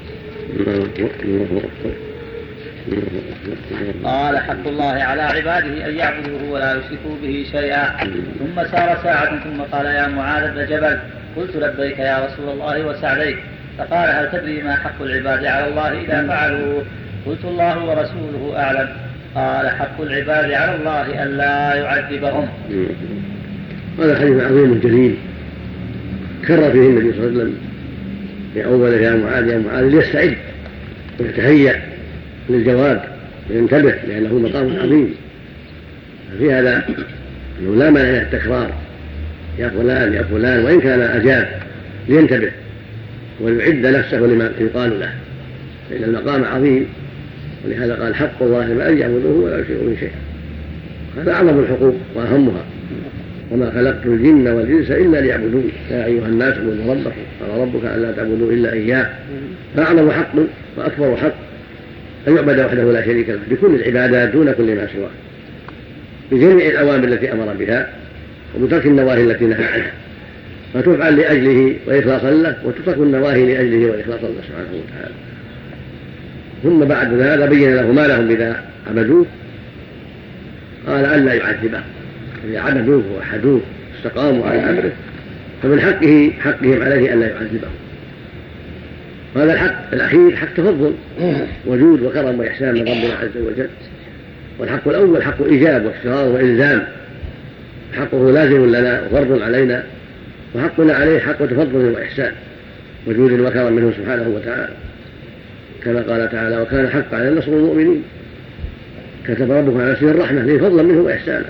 قال: حق الله على عباده أن يعبدوه ولا يشركوا به شيئا. ثم سار ساعة ثم قال: يا معاذ بن جبل. قلت: لبيك يا رسول الله وسعديك. فقال: هل تدري ما حق العباد على الله إذا فعلوا؟ قلت: الله ورسوله أعلم. قال: حق العباد على الله أن لا يعذبهم. هذا حديث عظيم جليل كرر فيه النبي صلى الله عليه وسلم في أول: يا معاذ يا معاذ، ليستعد ويتهيأ للجواب وينتبه لأنه مقام عظيم. في هذا أنه لا مانع من التكرار: يا فلان يا فلان، وإن كان أجاب لينتبه ويعد نفسه لما يقال له، فإن المقام عظيم. ولهذا قال: حق الله أن يعبدوه ولا يشركوا به شيئا. هذا أعظم الحقوق وأهمها: وما خلقت الجن والإنس إلا ليعبدون يا أيها الناس اعبدوا ربكم قال ربك ألا تعبدوا إلا إياه. فأعظم حق وأكبر حق أن يعبد وحده لا شريك له بكل العبادات دون كل ما سواه، بجميع الأوامر التي أمر بها وبترك النواهي التي نهى عنها، فتفعل لأجله وإخلاصا له، وتترك النواهي لأجله وإخلاصا له سبحانه وتعالى. ثم بعد ذلك بين له ما لهم إذا عبدوه، قال: ألا يعذبه. إذا عبدوه ووحدوه استقاموا على أمره فمن حقه حقهم عليه ألا يعذبهم. وهذا الحق الأخير حق تفضل وجود وكرم وإحسان من ربنا عز وجل. والحق الأول حق إيجاب وافتراض وإلزام، حقه لازم لنا وفرض علينا، وحقنا عليه حق تفضل وإحسان وجود وكرم منه سبحانه وتعالى، كما قال تعالى: وكان حق على نصر المؤمنين. كتب ربك على نفسه الرحمة لفضلا منه وإحسانا.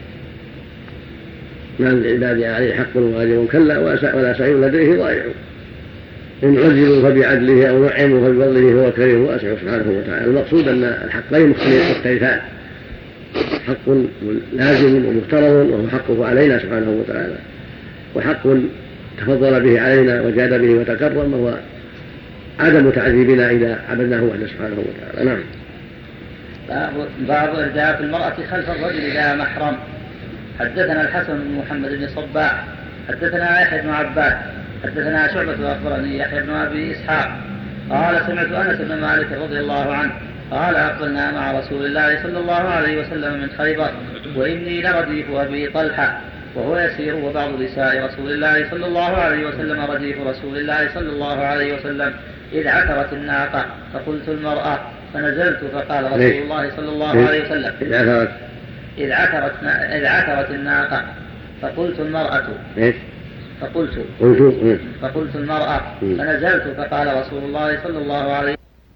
ما للعباد عليه حق واجب كلا ولا سعي لديه ضائع. إن عذبوا فبعدله أو نعموا فبفضله هو كريم واسع سبحانه وتعالى. المقصود أن الحقين مختلفان: حق لازم ومفترض وهو حقه علينا سبحانه وتعالى، وحق تفضل به علينا وجاد به وتكرم وهو عدم تعذيبنا إذا عبدناه وحده سبحانه وتعالى. نعم. باب إرداف المرأة خلف الرجل إلى محرم. حدثنا الحسن بن محمد بن صباح حدثنا يحيى بن عباد حدثنا شعبة أخبرني يحيى بن أبي إسحاق قال: سمعت أنس بن مالك رضي الله عنه قال: أقبلنا مع رسول الله صلى الله عليه وسلم من خيبر وإني لرديف أبي طلحة وهو يسير وبعض نساء رسول الله صلى الله عليه وسلم رديف رسول الله صلى الله عليه وسلم إذ عثرت الناقة فقلت المرأة فنزلت فقال رسول الله صلى الله عليه وسلم إذ عثرت إذ عثرت الناقة فقلت المرأة فقلت قلت فقلت المرأة فنزلت فقال رسول الله صلى الله عليه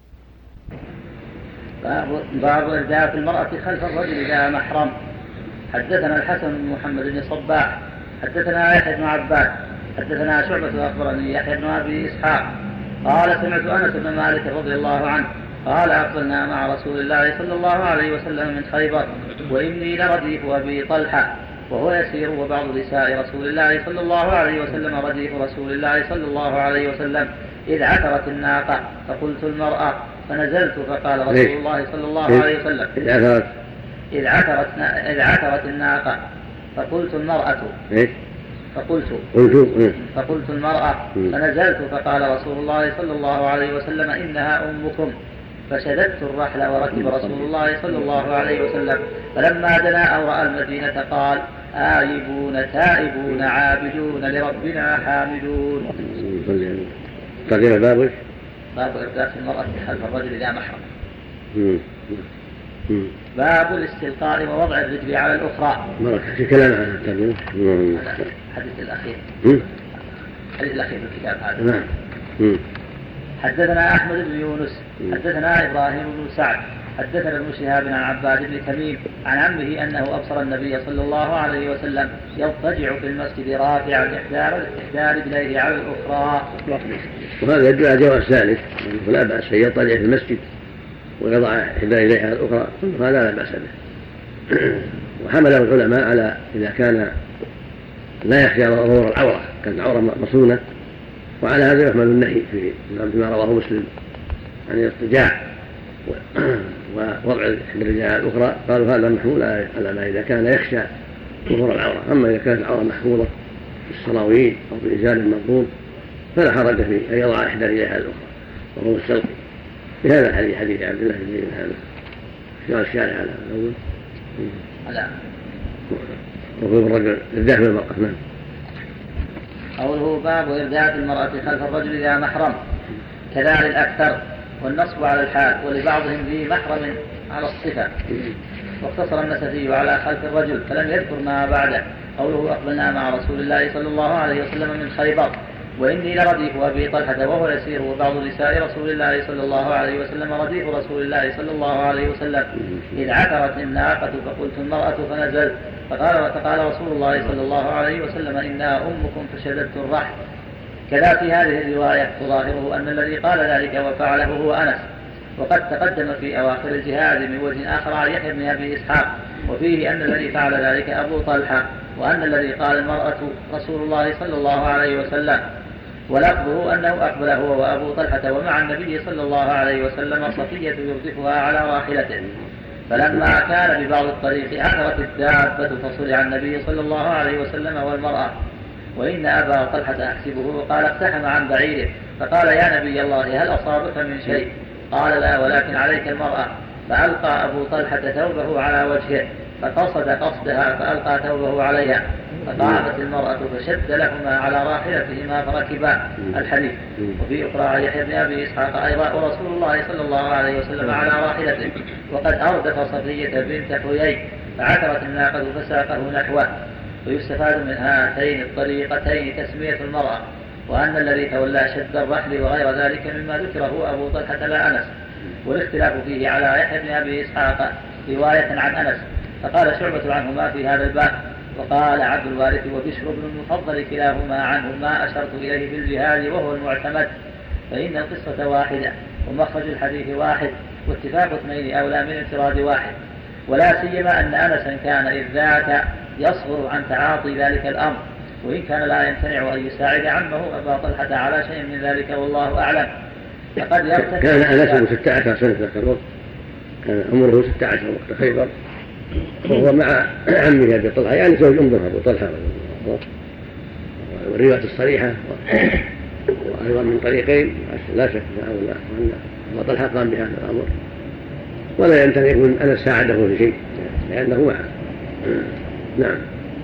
وسلم باب إرداف المرأة خلف الرجل لا محرم. حدثنا الحسن بن محمد بن صباح حدثنا يحيى بن عباد حدثنا شعبة أخبرني يحيى بن أبي إسحاق قال سمعت أنس بن مالك رضي الله عنه قال أقبلنا مع رسول الله صلى الله عليه وسلم من خيبر وإني لرديف أبي طلحة وهو يسير وبعض نساء رسول الله صلى الله عليه وسلم رديف رسول الله صلى الله عليه وسلم إذ عثرت الناقة فقلت المرأة فنزلت فقال رسول الله صلى الله عليه وسلم إذ عثرت إذ عثرت الناقة فقلت المرأة فقلت فقلت المرأة فنزلت فقال رسول الله صلى الله عليه وسلم إنها أمكم فشددت الرحل وركب رسول الله صلى الله عليه وسلم فلما دنا أو رأى المدينة قال آيبون تائبون عابدون لربنا حامدون. تقريبا بابك باب إرداف المرأة خلف الرجل لا محرم. باب الاستلقاء ووضع الرجل على الأخرى. في كلام عن الترجمة الحديث الأخير الحديث الأخير في الكتاب هذا. نعم. حدثنا أحمد بن يونس حدثنا إبراهيم بن سعد حدثنا ابن شهاب عن عباد بن تميم عن عمه أنه أبصر النبي صلى الله عليه وسلم يضطجع في المسجد رافعا إحدى رجليه على الأخرى. وهذا يدل على جواز ذلك لا بأس أن يضطجع في المسجد ويضع إحدى رجليه على الأخرى هذا لا بأس به. وحمله العلماء على إذا كان لا يخشى ظهور العورة كانت العورة مصونة وعلى هذا يحمل النهي فيما رواه مسلم عن الاضطجاع ووضع الرجال على الأخرى. قالوا هذا محمول على ما إذا كان يخشى ظهور العورة. أما إذا كانت العورة محفوظة بالسراويل أو بإزار مضبوط فلا حرج في أن يضع إحدى رجليه على الأخرى وهو السلقي. بهذا الحديث حديث عبد الله بن زيد هذا في الشارع على الأول على وهو الرجل إرداف المرأة. نعم. قوله باب إرداف المرأة خلف الرجل لا محرم كذا للأكثر والنصب على الحال ولبعضهم ذي محرم على الصفة. واقتصر النسفي على خلف الرجل فلم يذكر ما بعده. قوله أقبلنا مع رسول الله صلى الله عليه وسلم من خيبر وإني لرديف أبي طلحة وهو يسير وبعض نساء رسول الله صلى الله عليه وسلم رديف رسول الله صلى الله عليه وسلم إذ عثرت الناقة فقلت المرأة فنزلت فقال فقال رسول الله صلى الله عليه وسلم إنها أمكم فشددت الرحل. كذا في هذه الرواية تظاهره أن الذي قال ذلك وفعله هو أنس. وقد تقدم في أواخر الجهاد من وجه آخر عن يحيى بن أبي إسحاق وفيه أن الذي فعل ذلك أبو طلحة وأن الذي قال المرأة رسول الله صلى الله عليه وسلم. ولفظه أنه أقبل هو وأبو طلحة ومع النبي صلى الله عليه وسلم صفية يردفها على راحلته. فلما كان ببعض الطريق عثرت الدابة فصرع النبي صلى الله عليه وسلم والمرأة وإن أبا طلحة أحسبه وقال اقتحم عن بعيره فقال يا نبي الله هل أصابك من شيء؟ قال لا ولكن عليك المرأة. فألقى أبو طلحة ثوبه على وجهه فقصد قصدها فألقى ثوبه عليها فقامت المرأة فشد لهما على راحلتهما فركبا. الحديث. وفي أخرى يحيى بن أبي إسحاق أيضا ورسول الله صلى الله عليه وسلم على راحلته وقد أردف صفية بنت حيي فعثرت الناقة فساقه نحوه. ويستفاد من هاتين الطريقتين تسمية المرأة وأن الذي تولى شد الرحل وغير ذلك مما ذكره أبو طلحة لا أنس. والاختلاف فيه على يحيى بن أبي إسحاق رواية عن أنس فقال شعبة عنهما في هذا الباب. وقال عبد الوارث وبشر بن المفضل كلاهما عنه ما أشرت إليه بالجهاد وهو المعتمد فإن القصة واحدة ومخرج الحديث واحد واتفاق اثنين أولى من انفراد واحد. ولا سيما أن أنسا كان إذ ذاك يصغر عن تعاطي ذلك الأمر وإن كان لا يمتنع أن يساعد عمه أبا طلحة على شيء من ذلك والله أعلم. فقد يرتكب كان أنس ستة عشر سنة ذاك الوقت كان عمره ستة عشر وقت خيبر وهو مع عمه أبي طلحة يعني زوج أمه أبو طلحة. والرواية الصريحة وأيضا من طريقين لا شك أن أبو طلحة قام بهذا الأمر ولا يمتنع يكون أنس ساعده في شيء لأنه معه. نعم.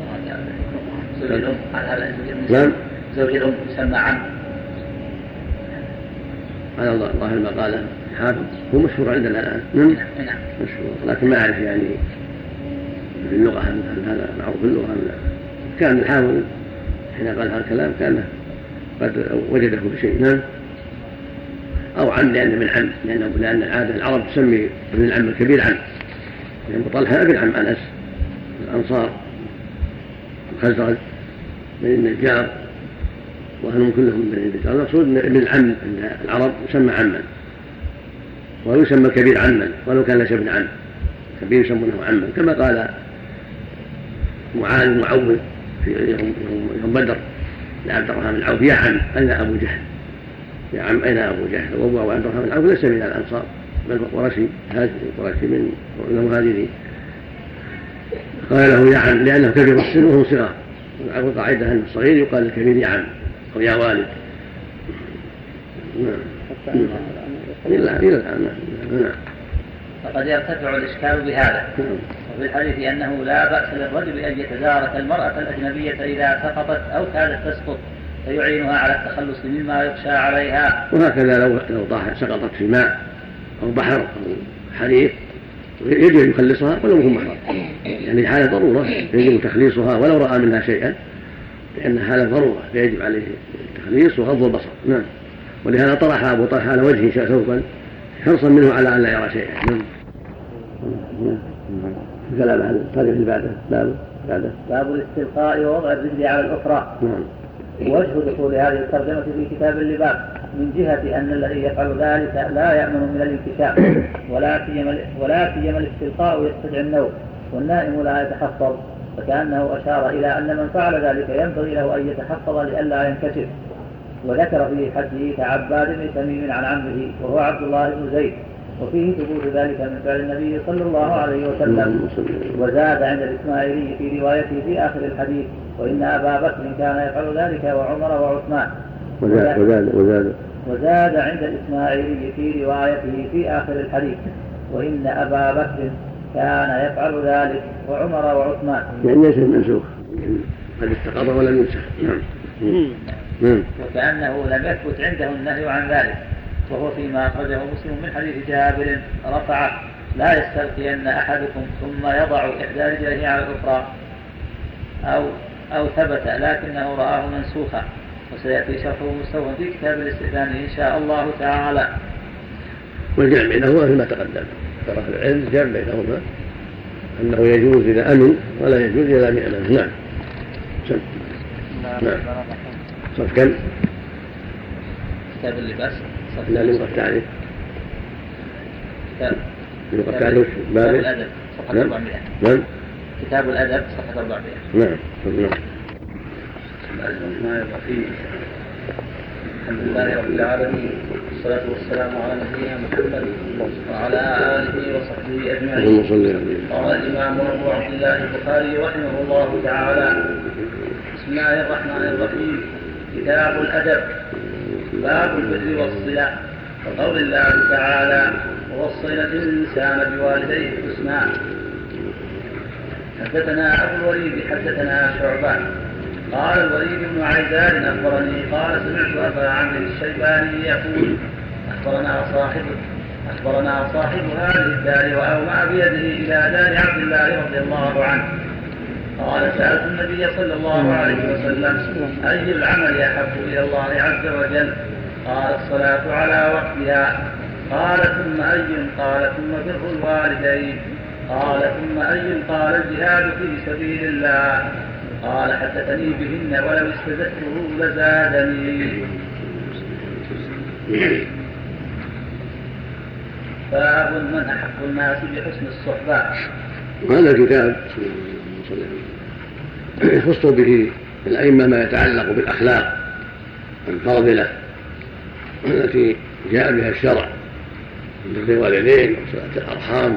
زوج الأم على هذا نعم. زوج الأم يسمى عم على الله الله المقالة حافظ هو مشهور عندنا الآن. نعم مشهور لكن ما أعرف يعني في اللغة هل هذا معروف في اللغة أم لا. كان الحافظ حين قال هذا الكلام كان قد وجده بشيء. نعم. أو عم لأن من عم لأن لأن العادة العرب تسمي ابن العم الكبير عم، يعني طلحة ابن عم أنس الأنصار الخزرج من النجار وهم كلهم من النجار. المقصود أن ابن العم عند العرب يسمى عما ويسمى الكبير عما ولو كان ليس ابن عم، الكبير يسمونه عما كما قال معاذ معوذ في يوم بدر لعبد الرحمن بن عوف يا عم أين أبو جهل، يا عم أين أبو جهل. وأبو عبد الرحمن بن عوف ليس من الأنصار بل قرشي قرشي من المهاجرين. قال له يا عم لأنه كبير السن وهم صغار، والقاعدة أن الصغير يقال الكبير يا عم أو يا والد. إلا إلى الآن. فقد يرتفع الإشكال بهذا، وفي الحديث أنه لا بأس للرجل أن يتدارك المرأة الأجنبية إذا سقطت أو كادت تسقط فيعينها على التخلص مما يخشى عليها. وهكذا لو لو طاحت سقطت في ماء أو بحر أو حريق يجب أن يخلصها ولو هم محرم، يعني حالة ضرورة يجب تخليصها ولو رأى منها شيئا، لأن حالة ضرورة فيجب عليه التخليص وغض البصر. نعم. ولهذا طرح أبو طلحة على وجهه ثوبا حرصا منه على أن لا يرى شيئا. نعم. كلام عن الطريق اللي بعده باب بعده باب الاستلقاء ووضع الرجل على الأخرى. نعم. وجه دخول هذه الترجمة في كتاب اللباس من جهة أن الذي يفعل ذلك لا يأمن من الانكشاف، ولا سيما ولا سيما الاستلقاء يستدعي النوم والنائم لا يتحفظ، فكأنه أشار إلى أن من فعل ذلك ينبغي له أن يتحفظ لئلا ينكشف. وذكر في حديث عباد بن تميم عن عمه وهو عبد الله بن زيد، وفيه ثبوت ذلك من فعل النبي صلى الله عليه وسلم. وزاد عند الإسماعيلي في روايته في آخر الحديث وإن أبا بكر كان يفعل ذلك وعمر وعثمان. وزاد, وزاد, وزاد, وزاد عند الإسماعيلي في روايته في آخر الحديث وإن أبا بكر كان يفعل ذلك وعمر وعثمان، يعني ليس منسوخ قد استقر ولم ينسخ. نعم. وكأنه لم يثبت عنده النهي عن ذلك، وهو فيما أخرجه مسلم من حديث جابر رفعه لا يستلقين أحدكم ثم يضع إحدى رجليه على الأخرى أو أو ثبت لكنه رآه منسوخا، وسيأتي شرحه مستوى في كتاب الاستئذان إن شاء الله تعالى. والجمع بينهما فيما تقدم ترى العلم جمع بينهما أنه يجوز إذا أمن ولا يجوز إذا لم يأمن. نعم. نعم. صف كم؟ كتاب اللباس لا لغة التعريف كتاب لغة التعريف باب الأدب صفحة أربعمائة. نعم. كتاب الأدب صفحة أربعمائة. نعم. نعم. الرحمن الرحيم. الحمد لله رب العالمين والصلاة والسلام على نبينا محمد وعلى آله وصحبه أجمعين. قال الإمام أبو عبد الله البخاري رحمه الله تعالى: بسم الله الرحمن الرحيم. كتاب الأدب. باب البر والصلة. وقول الله تعالى: ووصينا الإنسان بوالديه حسنا. حدثنا أبو الوليد حدثنا شعبة قال الوليد بن عيزان أخبرني قال سمعت أبا عمرو الشيباني يقول: أخبرنا صاحب أخبرنا صاحب هذه الدار وأومأ بيده إلى دار عبد الله رضي الله عنه قال: سألت النبي صلى الله عليه وسلم: أي العمل أحب إلى الله عز وجل؟ قال: الصلاة على وقتها. قال: ثم أي؟ قال: ثم بر الوالدين. قال: ثم أي؟ قال: الجهاد في سبيل الله. قال: حدثني بهن ولو استزدته لزادني. باب من أحق الناس بحسن الصحبة. هذا الكتاب يخص به الأئمة ما يتعلق بالأخلاق الفاضلة التي جاء بها الشرع من بر الوالدين وصلة الأرحام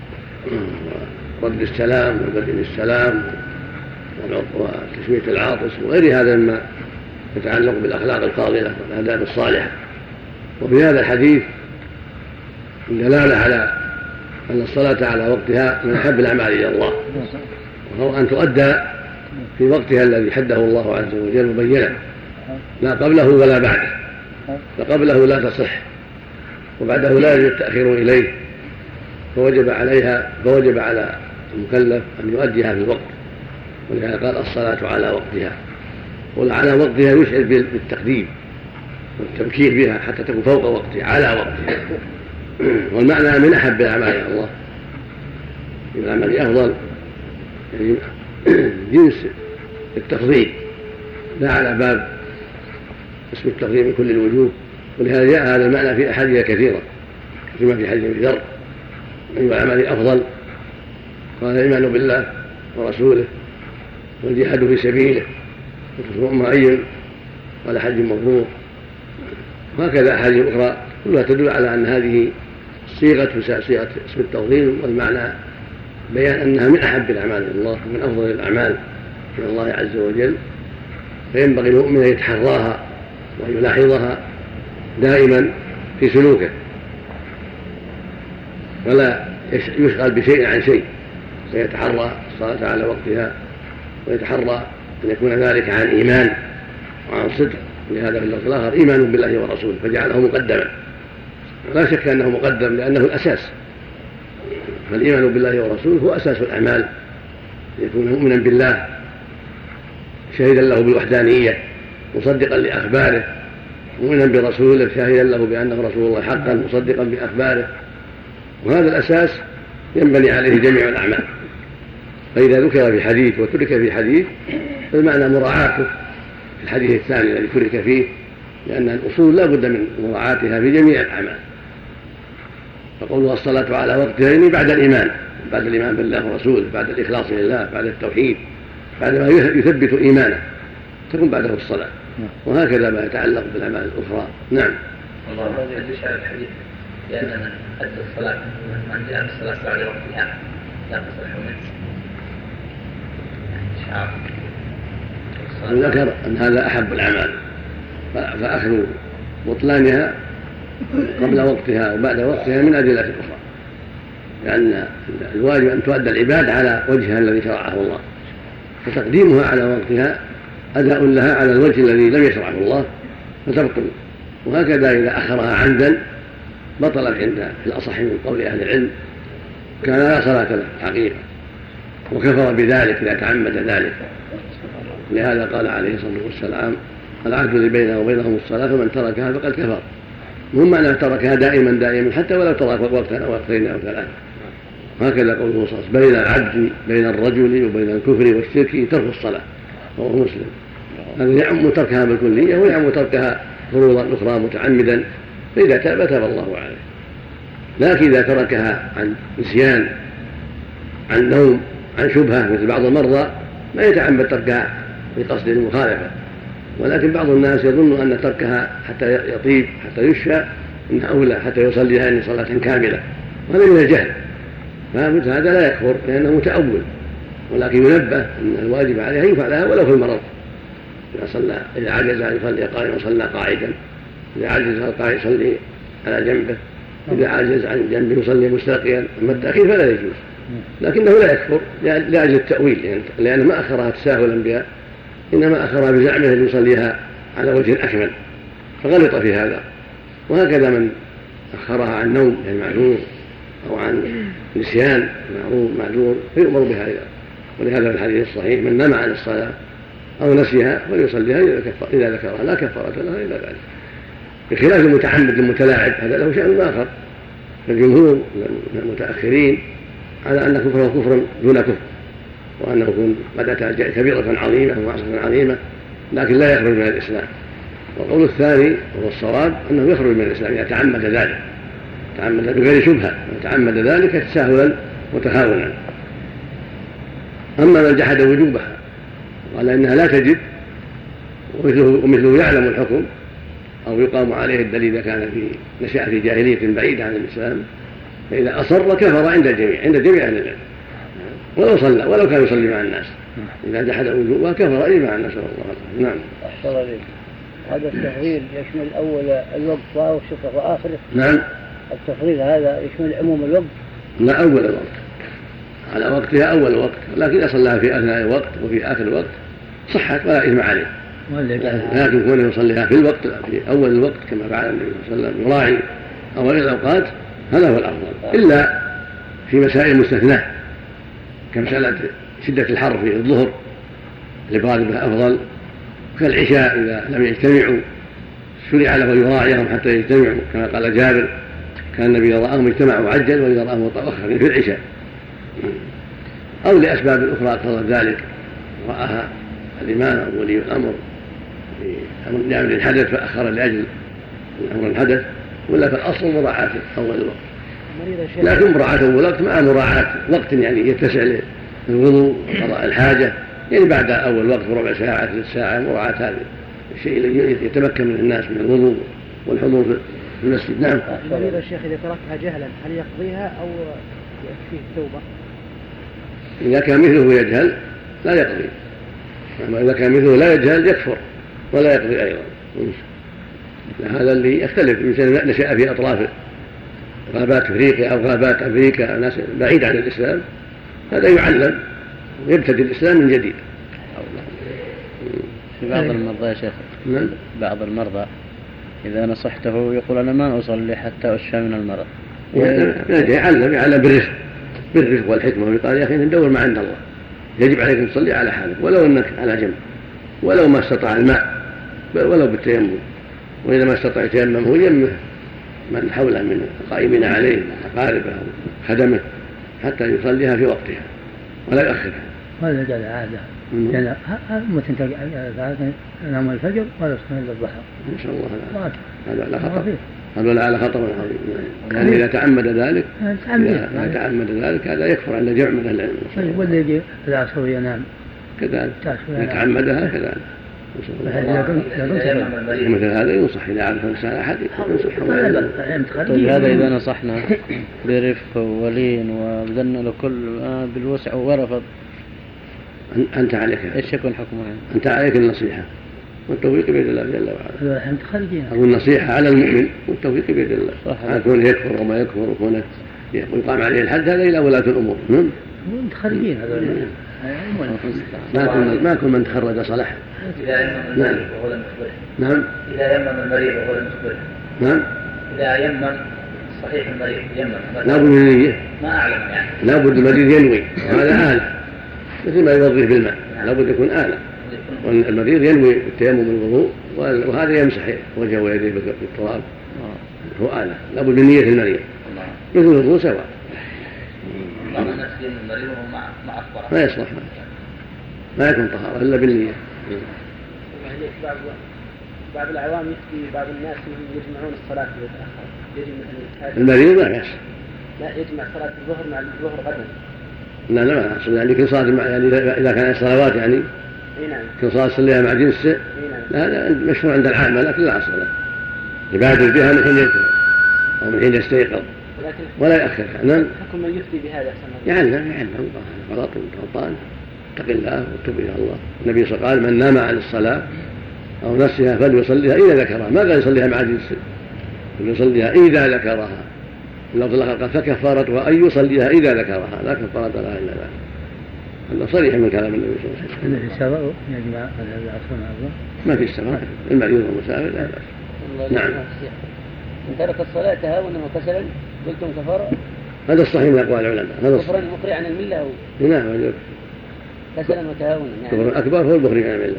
ورد السلام وبدء السلام وتسمية العاطس وغير هذا مما يتعلق بالأخلاق الفاضلة والآداب الصالحة. وفي هذا الحديث دلالة على أن الصلاة على وقتها من أحب الأعمال إلى الله، وهو أن تؤدى في وقتها الذي حده الله عز وجل مبينا، لا قبله ولا بعده، فقبله لا تصح وبعده لا يجوز التأخير إليه، فوجب عليها فوجب على المكلف أن يؤديها في الوقت، ولهذا قال: الصلاة على وقتها. وعلى وقتها يشعر بالتقديم والتبكير بها حتى تكون فوق وقتها على وقتها. والمعنى من أحب الأعمال إلى الله، العمل أفضل يعني جنس التفضيل لا على باب اسم التفضيل من كل الوجوه. ولهذا جاء هذا المعنى في أحاديث كثيرة كما في حديث ابي ذر أي العمل أفضل، قال الإيمان بالله ورسوله والجهاد في سبيله وكفر معين ولا حج مبرور. وهكذا أحاديث أخرى كلها تدل على أن هذه صيغة صيغة اسم التفضيل، والمعنى بيان أنها من أحب الأعمال إلى الله ومن أفضل الأعمال إلى الله عز وجل. فينبغي المؤمن أن يتحراها ويلاحظها دائما في سلوكه ولا يشغل بشيء عن شيء، فيتحرى الصلاة على وقتها ويتحرى أن يكون ذلك عن إيمان وعن صدق. لهذا في اللفظ الآخر إيمان بالله ورسوله فجعله مقدما، لا شك أنه مقدم لأنه الأساس. فالإيمان بالله ورسوله هو أساس الأعمال، يكون مؤمنا بالله شهيدا له بالوحدانية مصدقا لأخباره، مؤمنا برسوله شاهدا له بأنه رسول الله حقا مصدقا بأخباره. وهذا الأساس ينبني عليه جميع الأعمال. فإذا ذكر في حديث وترك في حديث فالمعنى مراعاته في الحديث الثاني الذي ترك فيه، لأن الأصول لا بد من مراعاتها في جميع الأعمال. فقولها الصلاة على وقتها يعني بعد الإيمان، بعد الإيمان بالله ورسوله، بعد الإخلاص لله، بعد التوحيد، بعد ما يثبت إيمانه تكون بعده الصلاة. وهكذا ما يتعلق بالأعمال الأخرى. نعم. الله يدش على الحديث لأن من أدى الصلاة من جاء بالصلاة بعد وقتها لا تصلح منه. شعار ذكر أن هذا أحب الأعمال، فأخذ بطلانها قبل وقتها وبعد وقتها من أدلة أخرى، لأن الواجب أن تؤدى العباد على وجهها الذي شرعه الله، فتقديمها على وقتها أداء لها على الوجه الذي لم يشرعه الله فتبطل. وهكذا إذا أخرها عمدا بطلت عند الأصح من قول أهل العلم، كان لا صلاة له حقيقة وكفر بذلك إذا تعمد ذلك. لهذا قال عليه الصلاة والسلام العهد الذي بيننا وبينهم الصلاة فمن تركها فقد كفر. مهم أنه تركها دائما دائما حتى ولو ترك وقتا أو وقتين أو ثلاثة. هكذا قوله صلى الله عليه وسلم بين العبد بين الرجل وبين الكفر والشرك ترك الصلاة، وهو مسلم. هذا يعم تركها بالكلية ويعم تركها فروضا أخرى متعمدا، فإذا تاب تاب الله عليه. لكن إذا تركها عن نسيان عن نوم عن شبهة مثل بعض المرضى ما يتعمد تركها بقصد المخالفة، ولكن بعض الناس يظن أن تركها حتى يطيب حتى يشفى إن أولى حتى يصليها إن صلاة كاملة، وهذا من الجهل. فمثل هذا لا يكفر لأنه متأول، ولكن ينبه أن الواجب عليها يفعلها ولو في المرض. إذا صلى إذا عجز عن يصلي قائما صلى قاعدا، إذا عجز القائد يصلي على جنبه، إذا عجز عن جنبه يصلي مستلقيا. أما التأخير فلا يجوز، لكنه لا يكفر لأجل التأويل، لأنه ما أخرها تساهلا بها، إنما أخرها بزعمه أن يصليها على وجه أكمل فغلط في هذا. وهكذا من أخرها عن نوم يعني معذور أو عن نسيان معذور فيؤمر بها. ولهذا في الحديث الصحيح من نام عن الصلاة أو نسيها فليصليها إذا ذكرها لا كفارة لها إلا ذلك، بخلاف المتعمد المتلاعب هذا له شأن آخر. فالجمهور المتأخرين على أن كفره كفر دون كفر، وأنه يكون قد أتى كبيرة عظيمة ومعصية عظيمة لكن لا يخرج من الإسلام. والقول الثاني وهو الصواب أنه يخرج من الإسلام إذا تعمد ذلك، تعمد بغير شبهة، وتعمد ذلك تساهلا وتهاونا. أما من جحد وجوبها وقال إنها لا تجب ومثله, ومثله يعلم الحكم أو يقام عليه الدليل إذا كان في نشأ في جاهلية بعيدة عن الإسلام، فإذا أصر كفر عند الجميع عند جميع أهل العلم ولو صلى ولو كان يصلي مع الناس. إذا جحد وجوبها كفر أي مع الناس. الله نعم. أحسن عليك. هذا التفريغ يشمل أول الوقت وشطر وآخره. نعم. التفريغ هذا يشمل عموم الوقت. لا أول الوقت على وقتها أول وقت، لكن يصليها في أثناء الوقت وفي آخر الوقت صحت ولا إثم عليه. لكن كونه يصليها في الوقت في أول الوقت كما فعل النبي صلى الله عليه وسلم يراعي أول الأوقات هذا هو الأفضل، إلا في مسائل مستثناة كمسألة شدة الحر في الظهر الإبراد بها أفضل، كالعشاء إذا لم يجتمعوا شرع له يراعيهم حتى يجتمعوا، كما قال جابر كان النبي إذا رآهم اجتمعوا عجل وإذا رآهم متأخر في العشاء، أو لأسباب أخرى اقتضت ذلك رآها الإمام أو ولي الأمر لأمر الحدث فأخر لأجل أمر الحدث، ولا فالأصل مراعاة أول الوقت، لكن مراعاة أول وقت مع مراعاة وقت يعني يتسع للوضوء قضاء الحاجة، يعني بعد أول وقت ربع ساعة ثلث ساعة مراعاة هذا الشيء الذي يتمكن من الناس من الوضوء والحضور في المسجد. نعم. المريض الشيخ إذا تركها جهلا هل يقضيها أو يكفيه التوبة؟ إذا كان مثله يجهل لا يقضي، أما إذا كان مثله لا يجهل يكفر ولا يقضي أيضا. هذا اللي يختلف، مثل نشأ في أطراف غابات أفريقيا أو غابات أمريكا ناس بعيد عن الإسلام، هذا يعلم ويبتدي الإسلام من جديد. في بعض المرضى يا شيخ، بعض المرضى إذا نصحته يقول أنا ما أصلي حتى أشفى من المرض. يعلم يعلم بالرفق بالرفق والحكمة، ويقال يا أخي ندور ما عند الله، يجب عليك أن تصلي على حالك ولو أنك على جنب، ولو ما استطاع الماء ولو بالتيمم، وإذا ما استطاع يتيمم هو يمه من حوله من قائمين عليه أقاربه خدمه حتى يصليها في وقتها ولا يؤخرها. هذا جاء عادة يعني متى نام الفجر ولا يصلي إلا الضحى إن شاء الله. هذا لا خطر، هذا لا على خطر عظيم، يعني إذا تعمد ذلك إذا تعمد ذلك هذا يكفر عند جمع من العلم. واللي يجي العصر ينام كذلك يتعمدها كذلك. مثل هذا ينصح إذا عرف الإنسان أحد ينصح. طيب هذا إذا نصحنا برفق ولين وبذلنا له كل بالوسع ورفض، أنت عليك إيش يكون حكمه؟ أنت عليك النصيحة والتوفيق بيد الله جل وعلا. أنت خارجين. أو النصيحة على المؤمن والتوفيق بيد الله. على كونه يكفر وما يكفر وكونه يقام عليه الحد هذا إلى ولاة الأمور. وأنت خارجين هذا ما كن ما كن من تخرج صلاح. إذا يمم المريض وهو لم يخبره. نعم. إذا يمم المريض وهو لم يخبره. نعم. إذا يمم صحيح المريض يمم. لا بد من النية. ما أعلم يعني. لا بد المريض ينوي، وهذا آلة مثل ما يوضيه بالماء، لا بد يكون آلة. والمريض ينوي التيمم الوضوء وهذا يمسح وجهه ويديه بالتراب، هو آلة. لا بد من نية المريض مثل الوضوء سواء. الله نفسي من المريض وهو مع مع أخبره. ما يصلح ما يكون طهارة إلا بالنية. بعض بعض العوام يفتي بعض الناس يجمعون الصلاة ويتأخر، يجب مثل المريض ما يحصل. لا يجمع صلاة الظهر مع الظهر غدا. لا لا ما يحصل، يعني كل صلاة يعني إذا كان الصلوات يعني إيه نعم. كل صلاة تصليها مع جنس إيه نعم. هذا مشروع عند العامة لكن لا أصل له، يبادر بها من حين ينتهي أو من حين يستيقظ ولا يأخرها. نعم. حكم من يفتي بهذا يعلم يعلم غلط غلطان اتق الله وتوب إلى الله. النبي صلى الله عليه وسلم قال من نام عن الصلاة أو نسيها فليصليها إذا ذكرها، ما قال يصليها مع جنس، فليصليها إذا ذكرها. اللفظ الآخر قال فكفارتها أن يصليها إذا ذكرها لا كفارة لها إلا ذلك. هذا صريح من كلام النبي صلى الله عليه وسلم. في السفر يجمع العصر مع الظهر؟ ما في السفر، المريض والمسافر لا بأس. نعم. من ترك الصلاة تهاونا وكسلا قلتم كفارة؟ هذا الصحيح من أقوال العلماء. هذا كفرا مقري عن الملة أو نعم كسلا وتهاونا يعني. كفر أكبر هو المخرج عن الملة.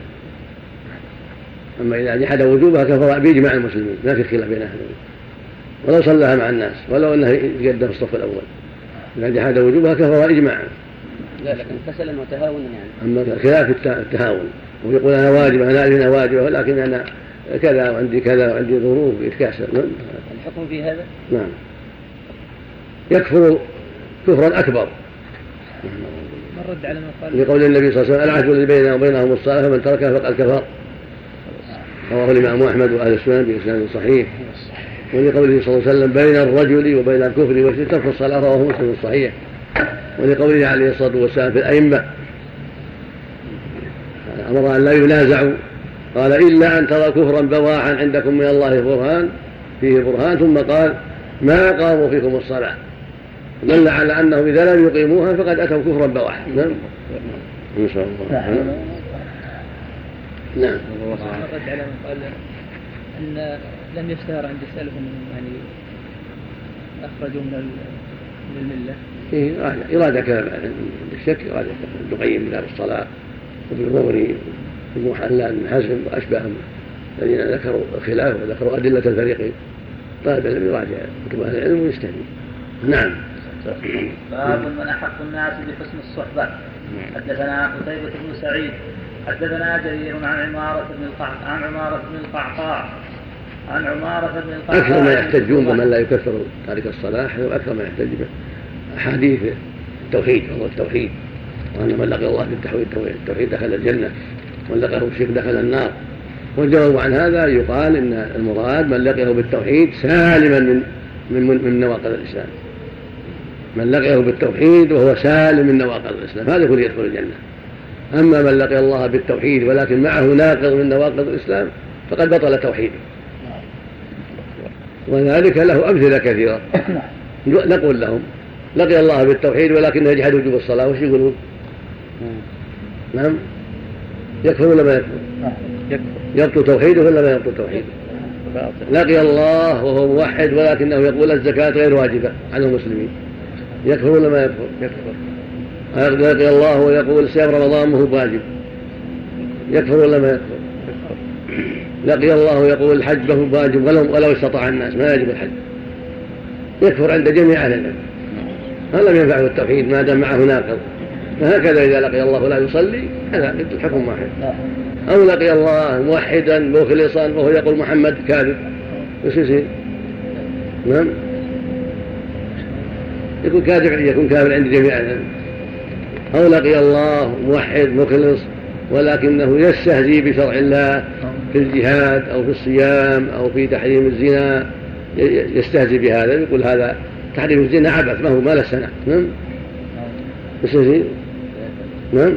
أما إذا جحد وجوبها كفر بإجماع المسلمين، ما في خلاف بين أهل، ولو صلىها مع الناس ولو أنه يقدم في الصف الأول، إذا جحد وجوبها كفر إجماعا. لا لكن كسلا وتهاونا يعني. أما خلاف التهاون ويقول أنا واجب أنا أعرف أنا واجب ولكن أنا كذا وعندي كذا وعندي ظروف يتكاسل. الحكم في هذا؟ نعم. يكفر كفرا أكبر. مرد على ما قال. لقول النبي صلى الله عليه وسلم العهد الذي بيننا وبينهم الصلاة فمن تركها فقد كفر. رواه الإمام أحمد وأهل السنن بإسناد صحيح. ولقوله صلى الله عليه وسلم بين الرجل وبين الكفر والشرك ترك الصلاة رواه مسلم صحيح. ولقوله عليه الصلاة والسلام في الأئمة أمر أن لا ينازعوا قال إلا أن ترى كفرا بواحا عندكم من الله برهان فيه برهان، ثم قال ما قاموا فيكم الصلاة، دل على أنهم إذا لم يقيموها فقد أتوا كفرا بواحا. نعم إن شاء الله. نعم. رد على من قال أن لم يشتهر عند السلف يعني أخرجوا من الملة. إيه إرادة كلام الشك إرادة ابن القيم باب الصلاة وابن النووي ابن حزم وأشباههم الذين ذكروا الخلاف وذكروا أدلة الفريقين. طالب العلم يراجع كتب أهل العلم ويستهدي. نعم. باب من أحق الناس بحسن الصحبة. حدثنا قتيبة بن سعيد حدثنا جرير عن عمارة بن القعقاع عن عمارة بن القعقاع عن عمارة بن القعقاع أكثر ما يحتجون بمن لا يكفر تارك الصلاة وأكثر ما يحتج به أحاديث التوحيد وهو التوحيد، وأن من لقي الله بالتوحيد التوحيد دخل الجنة ومن لقيه الشرك دخل النار. والجواب عن هذا يقال إن المراد من لقيه بالتوحيد سالما من من, من نواقض الإسلام، من لقيه بالتوحيد وهو سالم من نواقض الإسلام هذا يكون يدخل الجنة. أما من لقي الله بالتوحيد ولكن معه ناقض من نواقض الإسلام فقد بطل توحيده، وذلك له أمثلة كثيرة. نقول لهم لقي الله بالتوحيد ولكن يجحد وجوب الصلاة، وش يقولون؟ نعم يكفر ولا ما يكفر؟ يبطل توحيده ولا ما يبطل توحيده؟ لقي الله وهو موحد ولكنه يقول الزكاة غير واجبة على المسلمين، يكفر ولا ما يكفر؟ يكفر. لقي الله ويقول صيام رمضان وهو واجب، يكفر ولا ما يكفر؟ لقي الله ويقول الحج وهو واجب ولو استطاع الناس ما يجب الحج، يكفر عند جميع أهل العلم. هل لم ينفعه التوحيد ما دام معه ناقض. فهكذا إذا لقي الله لا يصلي هذا الحكم واحد، أو لقي الله موحدا مخلصا وهو يقول محمد كاذب يصير نعم يكون كاذب يكون كافر عند جميع العلم. أو لقي الله موحد مخلص ولكنه يستهزي بشرع الله في الجهاد أو في الصيام أو في تحريم الزنا، يستهزي بهذا يقول هذا تحريم الزنا عبث ما هو ما له سنة. نعم يستهزي نعم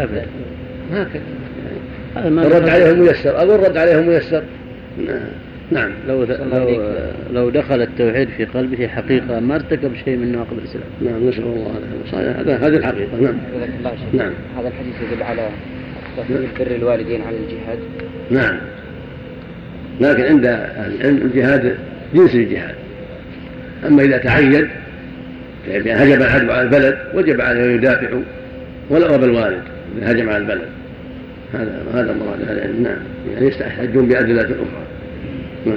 هكذا الرد عليهم ميسر. أقول الرد عليهم ميسر. نعم لو لو لو دخل التوحيد في قلبه حقيقة ما ارتكب شيء من نواقض الإسلام. نعم نسأل الله هذا هذه الحقيقة. نعم. نعم هذا الحديث يدل على تفضيل بر الوالدين على الجهاد. نعم لكن عند الجهاد جنس الجهاد، أما إذا تعيد يعني هجم الحرب على البلد وجب عليه يدافع ولا أبى الوالد إذا هجم على البلد. هذا هذا مراد هذا. نعم يعني يستحجون بأدلة أخرى. نعم.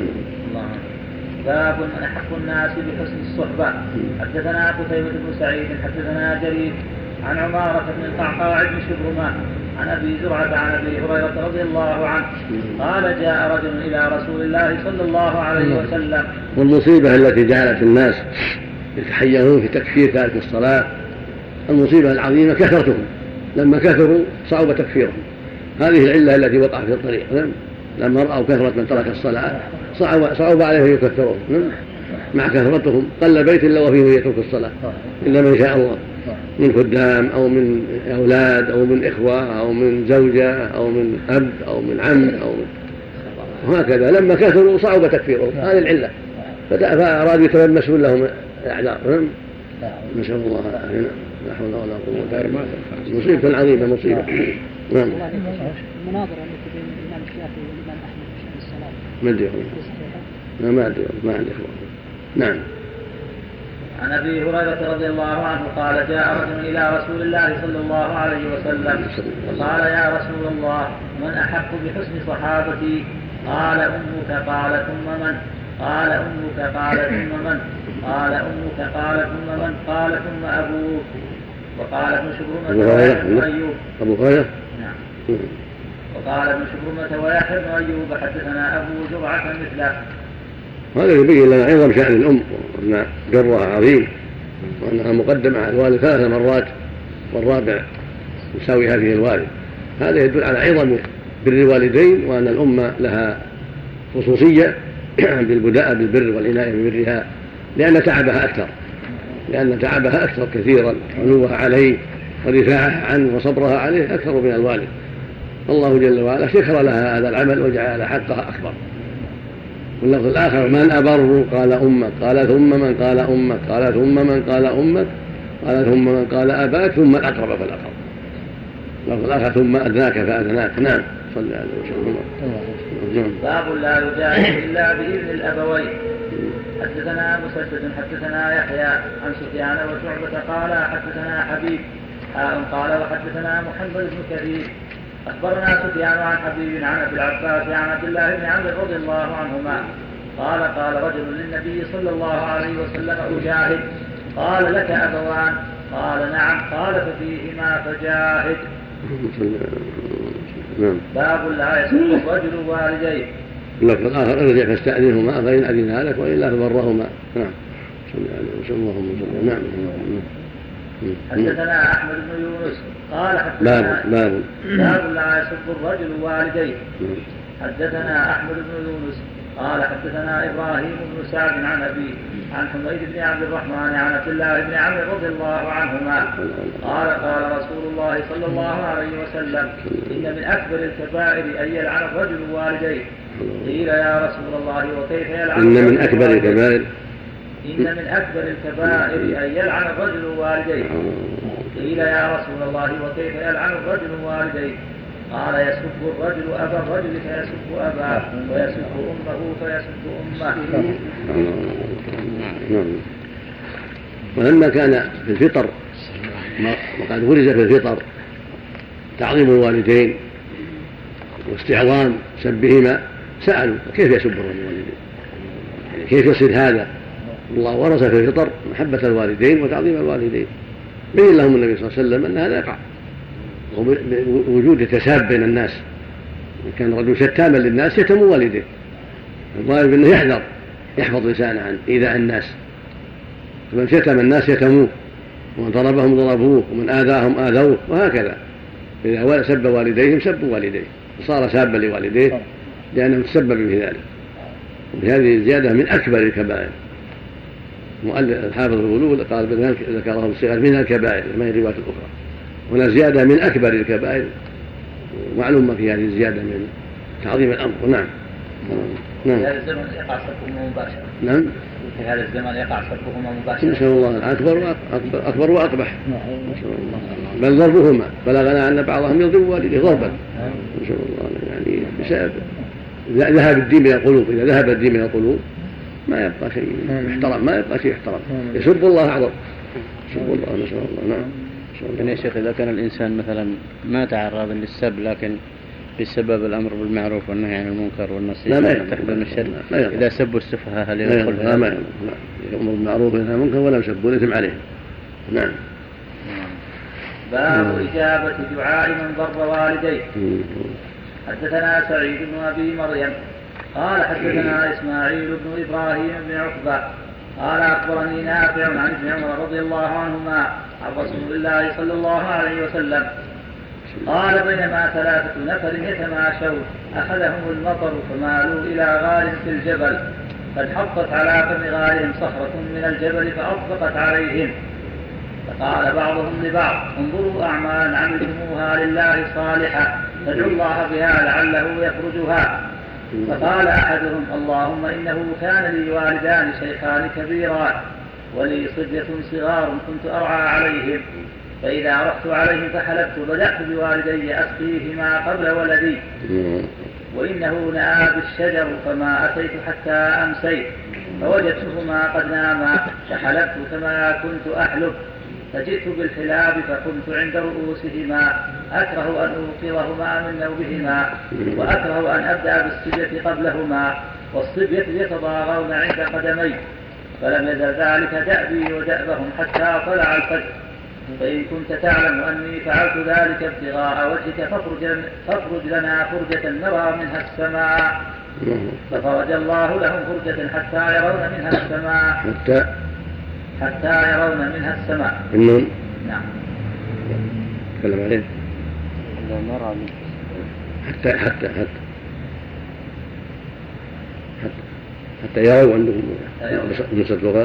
باب من أحق الناس بحسن الصحبة. حدثنا قتيبة بن سعيد حدثنا جرير عن عمارة بن القعقاع بن شبرمة عن أبي زرعة عن أبي هريرة رضي الله عنه قال جاء رجل إلى رسول الله صلى الله عليه وسلم. والمصيبة التي جعلت الناس يتحيرون في تكفير تارك الصلاة المصيبة العظيمة كثرتهم، لما كثروا صعب تكفيرهم. هذه العلة التي وقع في الطريق. لما رأوا كثرة من ترك الصلاة صعب, صعب عليهم يكفرون مع كثرتهم. قل بيت إلا وفيه يترك الصلاة إلا من شاء الله من خدام أو من أولاد أو من إخوة أو من زوجة أو من أب أو من عم أو من وهكذا. لما كثروا صعب تكفيرهم. هذه العلة فأرادوا يتلمسوا لهم الأعذار. نسأل الله العافية. لا حول ولا قوة إلا بالله. مصيبة عظيمة مصيبة. نعم. المناظرة التي بين الإمام الشافعي والإمام أحمد بشأن الصلاة ما أدري ما أدري ما عندي إخوان. نعم. عن أبي هريرة رضي الله عنه قال جاء رجل إلى رسول الله صلى الله عليه وسلم فقال يا رسول الله من أحق بحسن صحابتي؟ قال أمك. قال ثم من؟ قال أمك. قال ثم من؟ قال أمك. قال ثم من؟ قال ثم أبوك. وقال ابن شبرمة ويحيى بن أيوب. أبو هريرة. نعم. وقال ابن شبرمة ويحيى بن أيوب حدثنا أبو زرعة مثله. هذا يبين لنا عظم شأن الأم وأن برها عظيم وأنها مقدمة على الوالد ثلاث مرات والرابع يساوي هذه الوالد. هذا يدل على عظم بر الوالدين وأن الأمة لها خصوصية بالبداء بالبر والعناية ببرها لأن تعبها أكثر لأن تعبها أكثر كثيرا علوها عليه ودفاعها عنه وصبرها عليه أكثر من الوالد. الله جل وعلا شكر لها هذا العمل وجعل حقها أكبر. واللفظ الآخر من أبر؟ قال أمك. قال ثم من؟ قال أمك. قال ثم من؟ قال أمك. قال ثم من؟ قال أباك. ثم الأقرب فالأقرب. اللفظ الآخر ثم أدناك فأدناك. نعم صلى عليه وسلم. باب لا يجاهد إلا بإذن الأبوين. حدثنا مسدد حدثنا يحيى عن سفيان وشعبة قال حدثنا حبيب قال وحدثنا محمد بن كثير أخبرنا سفيان عن حبيب عن أبي العباس عن عبد الله بن عمرو رضي الله عنهما قال قال رجل للنبي صلى الله عليه وسلم أجاهد؟ قال لك أبوان؟ قال نعم. قال ففيهما فجاهد. باب لا يسب الرجل والديه. اللفظ الآخر ارجع فاستأذنهما فإن أذنا لك وإلا فبرهما. نعم. صلى الله عليه وسلم. نعم. حدثنا أحمد بن يونس قال حدثنا باب باب باب لا يسب الرجل والديه. حدثنا أحمد بن يونس قال حدثنا إبراهيم بن سعد عن أبيه عن حميد بن عبد الرحمن عن عبد الله بن عمرو رضي الله عنهما قال قال رسول الله صلى الله عليه وسلم إن من أكبر الكبائر أن يلعن الرجل والديه. قيل يا رسول الله وكيف يلعن؟ إن من أكبر الكبائر إن من أكبر الكبائر أن يلعن الرجل والديه. قيل يا رسول الله وكيف يلعن الرجل والديه؟ قال يسب الرجل أبا الرجل فيسب أباه ويسب أمه فيسب أمه. ولما كان في الفطر وقد ورز في الفطر تعظيم الوالدين واستعظام سبهما سألوا كيف يسب الرجل والديه؟ يعني كيف يصير هذا؟ الله ورث في الفطر محبة الوالدين وتعظيم الوالدين. بين لهم النبي صلى الله عليه وسلم أن هذا يقع ووجود يتساب بين الناس. كان الرجل شتاما للناس يتم والديه. الظاهر أنه يحذر يحفظ لسانه عن إيذاء الناس. فمن شتم الناس يتموه ومن ضربهم ضربوه ومن آذاهم آذوه وهكذا. إذا سب والديهم سبوا والديه وصار سابا لوالديه لأنه تسبب في ذلك. وبهذه الزيادة من أكبر الكبائر. مؤلف الحافظ الغلول قال ذكره الصغار من الكبائر ما هي الروايات الأخرى. هنا زيادة من أكبر الكبائر معلومة في هذه الزيادة من تعظيم الأمر. نعم. نعم. في هذا الزمن يقع سبهما مباشرة. نعم. في هذا الزمن يقع سبهما مباشرة. إن شاء الله أكبر وأكبر أكبر وأقبح. إن شاء الله. بل ضربهما بلغنا أن بعضهم يضرب والديه ضربا. إن شاء الله يعني بسبب ذهب الدين من القلوب. إذا ذهب الدين من القلوب ما يبقى شيء محترم ما يبقى شيء محترم. يسب الله أعظم. يسب الله ما شاء الله. نعم. يعني يا شيخ إذا كان الإنسان مثلا ما تعرض للسب لكن بسبب الأمر بالمعروف والنهي عن المنكر والنصيحة والتحذير الشر إذا سبوا السفهاء هل يدخل لا ما يأمر بالمعروف والنهي عن المنكر ولا يسبون يتم عليه. نعم. باب إجابة دعاء من ضر والديه. حدثنا سعيد بن أبي مريم قال حدثنا إسماعيل بن إبراهيم بن عقبة قال أخبرني نافع عن ابن عمر رضي الله عنهما عن رسول الله صلى الله عليه وسلم قال بينما ثلاثة نفر يتماشون أخذهم المطر فمالوا إلى غار في الجبل قد حطت على فم غارهم صخرة من الجبل فأطبقت عليهم فقال بعضهم لبعض انظروا أعمالا عملتموها لله صالحة فادعوا الله بها لعله يخرجها. فقال أحدهم اللهم إنه كان لي والدان شيخان كبيران ولي صبية صغار كنت أرعى عليهم فإذا رحت عليهم فحلبت بدأت بوالدي أسقيهما قبل ولدي وإنه نآب الشجر فما أتيت حتى أمسيت فوجدتهما قد ناما فحلبت كما كنت أحلب فجئت بالحلاب فقمت عند رؤوسهما أكره أن أوقظهما من نومهما وأكره أن أبدأ بالصبية قبلهما والصبية يتضاغون عند قدمي فلم يزل ذلك دأبي ودأبهم حتى طلع الفجر فإن كنت تعلم أني فعلت ذلك ابتغاء وجهك فافرج, فافرج لنا فرجة نرى منها السماء ففرج الله لهم فرجة حتى يرون منها السماء حتى حتى يرون منها السماء. النون. نعم. تكلم عليه. لا نرى حتى حتى حتى حتى حتى يروا عندهم نص اللغة.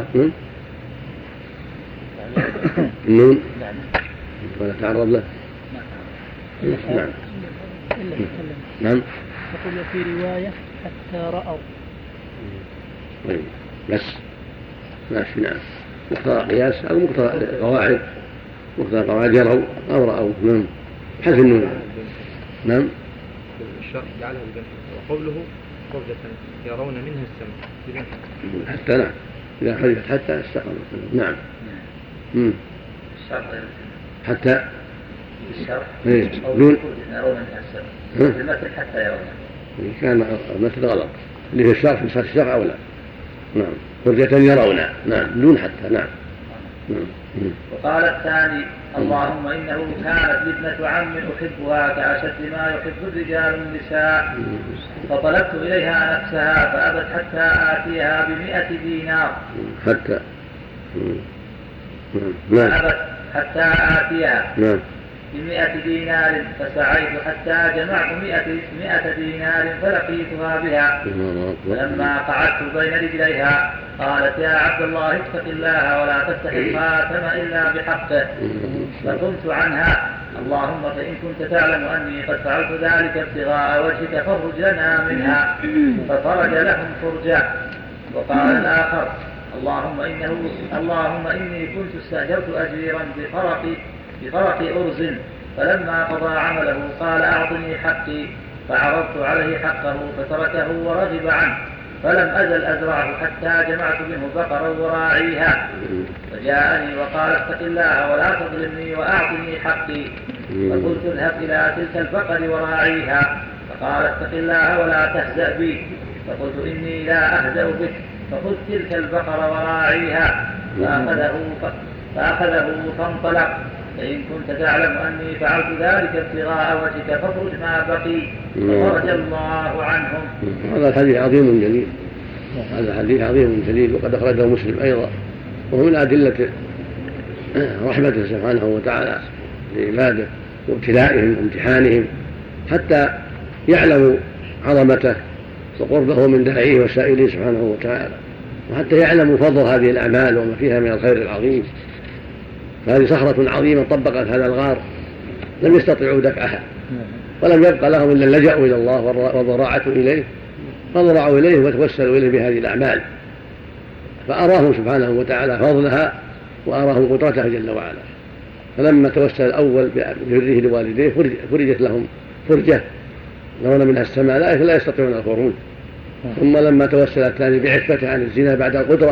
النون. ولا تعرض له. نعم. نعم. تقول في رواية حتى رأوا. طيب بس ماشي. نعم. مقتضى قياس أو مقتضى قواعد مقتضى قواعد يروا أو رأوا. نعم. حذف النون. نعم. الشرع جعلها بجنة وقوله فرجة يرون منها السماء حتى. نعم. إذا حذفت حتى استقر. نعم. مم. حتى بالشرح إيه. أو دون يرون السبب في المثل حتى يرون. كان المثل غلط، اللي في الشرح في الشرح أولى. نعم فرجة يرون. نعم دون حتى. نعم. وقال الثاني اللهم إنه كانت لي ابنة عم أحبها كأشد ما يحب الرجال النساء، فطلبت إليها نفسها فأبت حتى آتيها بمئة دينار حتى فأبت حتى آتيها نعم. بمئة دينار فسعيت حتى جمعت مئة, مئة دينار فلقيتها بها، فلما قعدت بين رجليها قالت يا عبد الله اتق الله ولا تفتح الخاتم إلا بحقه، فقمت عنها اللهم فإن كنت تعلم أني قد فعلت ذلك ابتغاء وجهك فافرج لنا منها، ففرج لهم فرجة. وقال الآخر اللهم إنه اللهم إني كنت استأجرت أجيرا بفرق بفرق أرز، فلما قضى عمله قال أعطني حقي، فعرضت عليه حقه فتركه ورغب عنه، فلم أزل أزرعه حتى جمعت منه بقرا وراعيها، فجاءني وقال اتق الله ولا تظلمني وأعطني حقي، فقلت اذهب إلى تلك البقر وراعيها، فقال اتق الله ولا تهزأ بي، فقلت إني لا أهزأ بك، فخذ تلك البقر وراعيها، فأخذه فأخذه فانطلق، فإن كنت تعلم أني فعلت ذلك ابتغاء وجهك فافرج ما بقي، ففرج الله عنهم. هذا الحديث عظيم جليل، هذا الحديث عظيم جليل، وقد أخرجه مسلم أيضا، وهو من أدلة رحمته سبحانه وتعالى لعباده وابتلائهم وامتحانهم حتى يعلموا عظمته وقربه من داعيه وسائله سبحانه وتعالى، وحتى يعلموا فضل هذه الأعمال وما فيها من الخير العظيم. فهذه صخرة عظيمة طبقت هذا الغار لم يستطيعوا دفعها، ولم يبقى لهم إلا اللجأ إلى الله والضراعة إليه، فضرعوا إليه وتوسلوا إليه بهذه الأعمال، فأراهم سبحانه وتعالى فضلها وأراهم قدرته جل وعلا. فلما توسل الأول ببره لوالديه فرجت لهم فرجة يرون منها السماء لا يستطيعون الخروج، ثم لما توسل الثاني بعفته عن الزنا بعد القدرة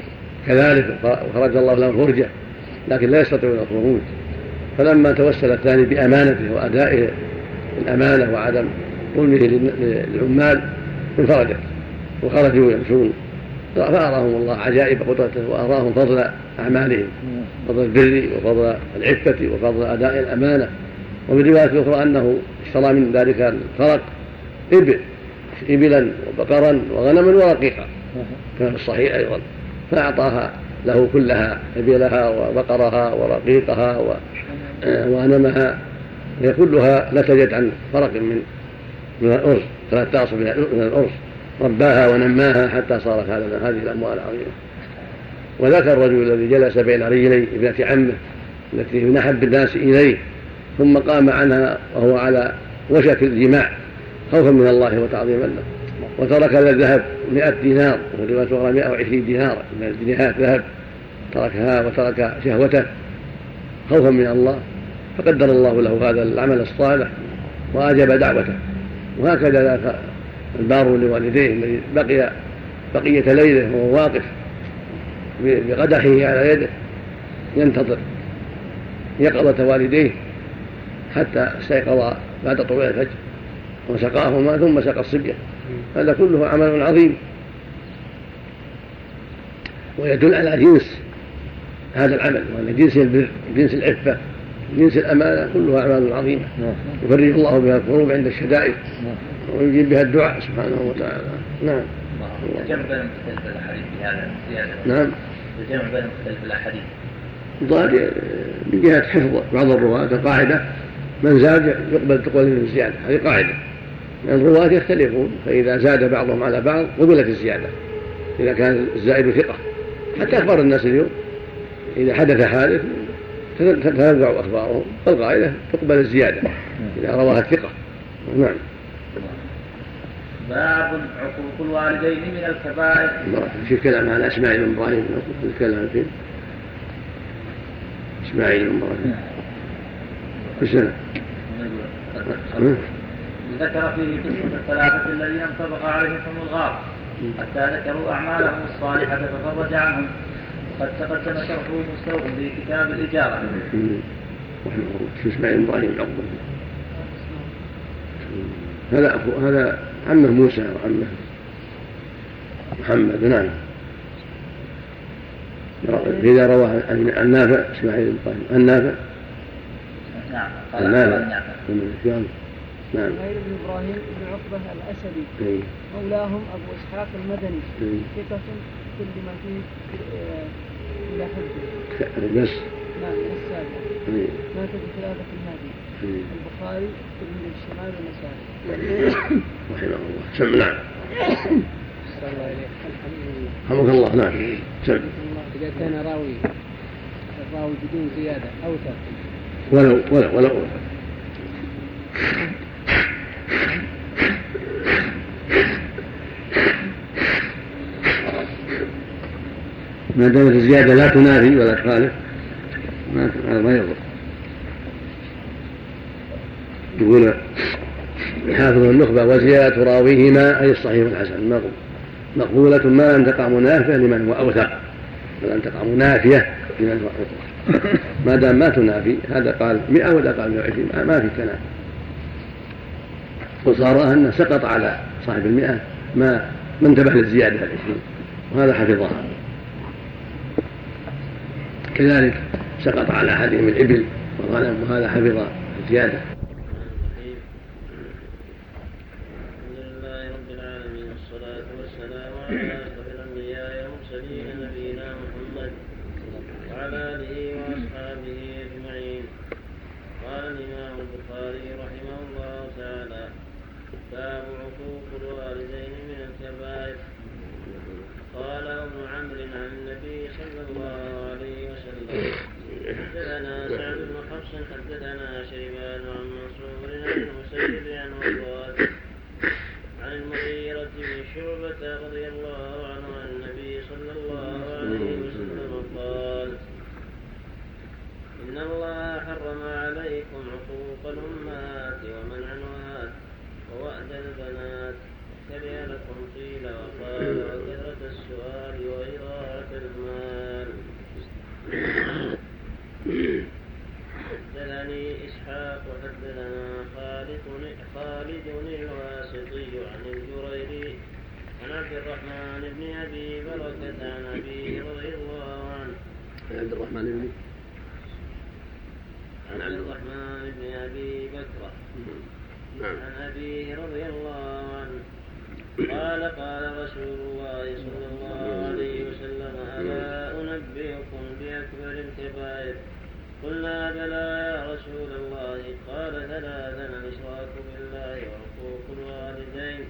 كذلك وخرج الله لهم فرجة لكن لا يستطيعون الخروج، فلما توسل الثاني بأمانته وأدائه الأمانة وعدم ظلمه للعمال انفرجت وخرجوا يمشون، فأراهم الله عجائب قدرته وأراهم فضل أعمالهم، فضل البر وفضل العفة وفضل أداء الأمانة. وفي رواية أخرى أنه اشترى من ذلك الفرق إبل إبلا وبقرا وغنما ورقيقا كما في الصحيح أيضا، فأعطاها له كلها إبلها وبقرها ورقيقها وغنمها، هي كلها لا تجد عن فرق من من الأرز، فلا تعصب من الأرز، رباها ونماها حتى صارت هذه الأموال العظيمة. وذاك الرجل الذي جلس بين رجلي ابنة عمه التي من أحب الناس إليه ثم قام عنها وهو على وشك الجماع خوفا من الله وتعظيما له، وترك الذهب مئة دينار وفي رواية أخرى مئة وعشرين دينار من الجنيهات ذهب، تركها وترك شهوته خوفا من الله، فقدر الله له هذا العمل الصالح وأجاب دعوته. وهكذا ذاك البار لوالديه الذي بقي بقية ليله وهو واقف بقدحه على يده ينتظر يقظة والديه حتى استيقظ بعد طلوع الفجر وسقاهما ثم سقى الصبية. هذا كله عمل عظيم ويدل على جنس هذا العمل، وأن جنس البر جنس العفة جنس الأمانة كلها أعمال عظيمة يفرج الله بها الكروب عند الشدائد ويجيب بها الدعاء سبحانه وتعالى. نعم. الجمع بين مختلف الأحاديث بهذا الزيادة. نعم. الجمع بين مختلف الأحاديث. ضاد من جهة حفظ بعض الرواة القاعدة من زاد يقبل تقبل من الزيادة، هذه قاعدة، لأن الرواة يختلفون، فإذا زاد بعضهم على بعض قبلت الزيادة إذا كان الزائد ثقة. حتى أخبار الناس اليوم إذا حدث حادث تتنوع أخبارهم، فالقاعدة تقبل الزيادة إذا رواها الثقة. نعم. باب عقوق الوالدين من الكبائر. في كلام عن إسماعيل بن إبراهيم، الكلام فيه إسماعيل بن إبراهيم في السنة ذكر فيه قصة الثلاثة الذين انطبق عليهم حكم الغار حتى ذكروا أعمالهم الصالحة ففرج عنهم، وقد تقدم شرحه مستوفى في كتاب الإجارة. رحمه الله اسمه إسماعيل إبراهيم عقبة. هذا أخو هذا عمه موسى وعمه محمد. نعم. إذا رواه النافع إسماعيل إبراهيم النافع نعم النافع نعم. غير بن إبراهيم بن عقبة الأسدي أي. مولاهم أبو إسحاق المدني ثقة كل ما فيه إلى حفظه بس نعم السابع مات بخلافة المهدي البخاري ابن الشمال والنسائي رحمه الله. سم نعم. رحمك الله. نعم. سم. إذا كان راوي الراوي بدون زيادة أوثق ولو ولو ولو ما دامت الزيادة لا تنافي ولا تخالف ما يضر. يقول حافظ النخبة وزيادة راويهما أي الصحيح الحسن مقبولة ما لم تقع منافية لمن هو أوثق ما لم تقع منافية لمن هو أوثق. ما دام ما تنافي هذا قال مئة ولا قال مئة وعشرين ما في كلام. وصار أنه سقط على صاحب المئة ما ما انتبه للزيادة العشرين وهذا حفظها. كذلك سقط على أحدهم الإبل والغنم وهذا حفظ الزيادة. الحمد لله رب العالمين والصلاة والسلام على أشرف الأنبياء والمرسلين نبينا محمد وعلى آله وأصحابه أجمعين. قال الإمام البخاري رحمه الله تعالى: باب عقوق الوالدين من الكبائر. قال ابن عمرو عن النبي صلى الله عليه وسلم: حدثنا سعد بن حفص حدثنا شيبان عن منصور عن المسيب عن وضاح عن المغيرة بن شعبة رضي الله عنه عن النبي صلى الله عليه وسلم قال: إن الله حرم عليكم عقوق الأمهات ومنع النهات ووأد البنات كره لكم قيل وقال وكثرة السؤال وإضاعة المال. حدثني إسحاق وحدثنا خالد خالد الواسطي عن الجريري عن عبد الرحمن بن أبي بركة عن أبيه رضي الله عنه. عبد الرحمن بن عن عبد الرحمن بن أبي بكر عن أبيه رضي الله عنه قال: قال رسول الله صلى الله عليه وسلم: ألا أنبئكم بأكبر الكبائر؟ قلنا: بلى يا رسول الله. قال: ثلاثا: الإشراك بالله وعقوق الوالدين.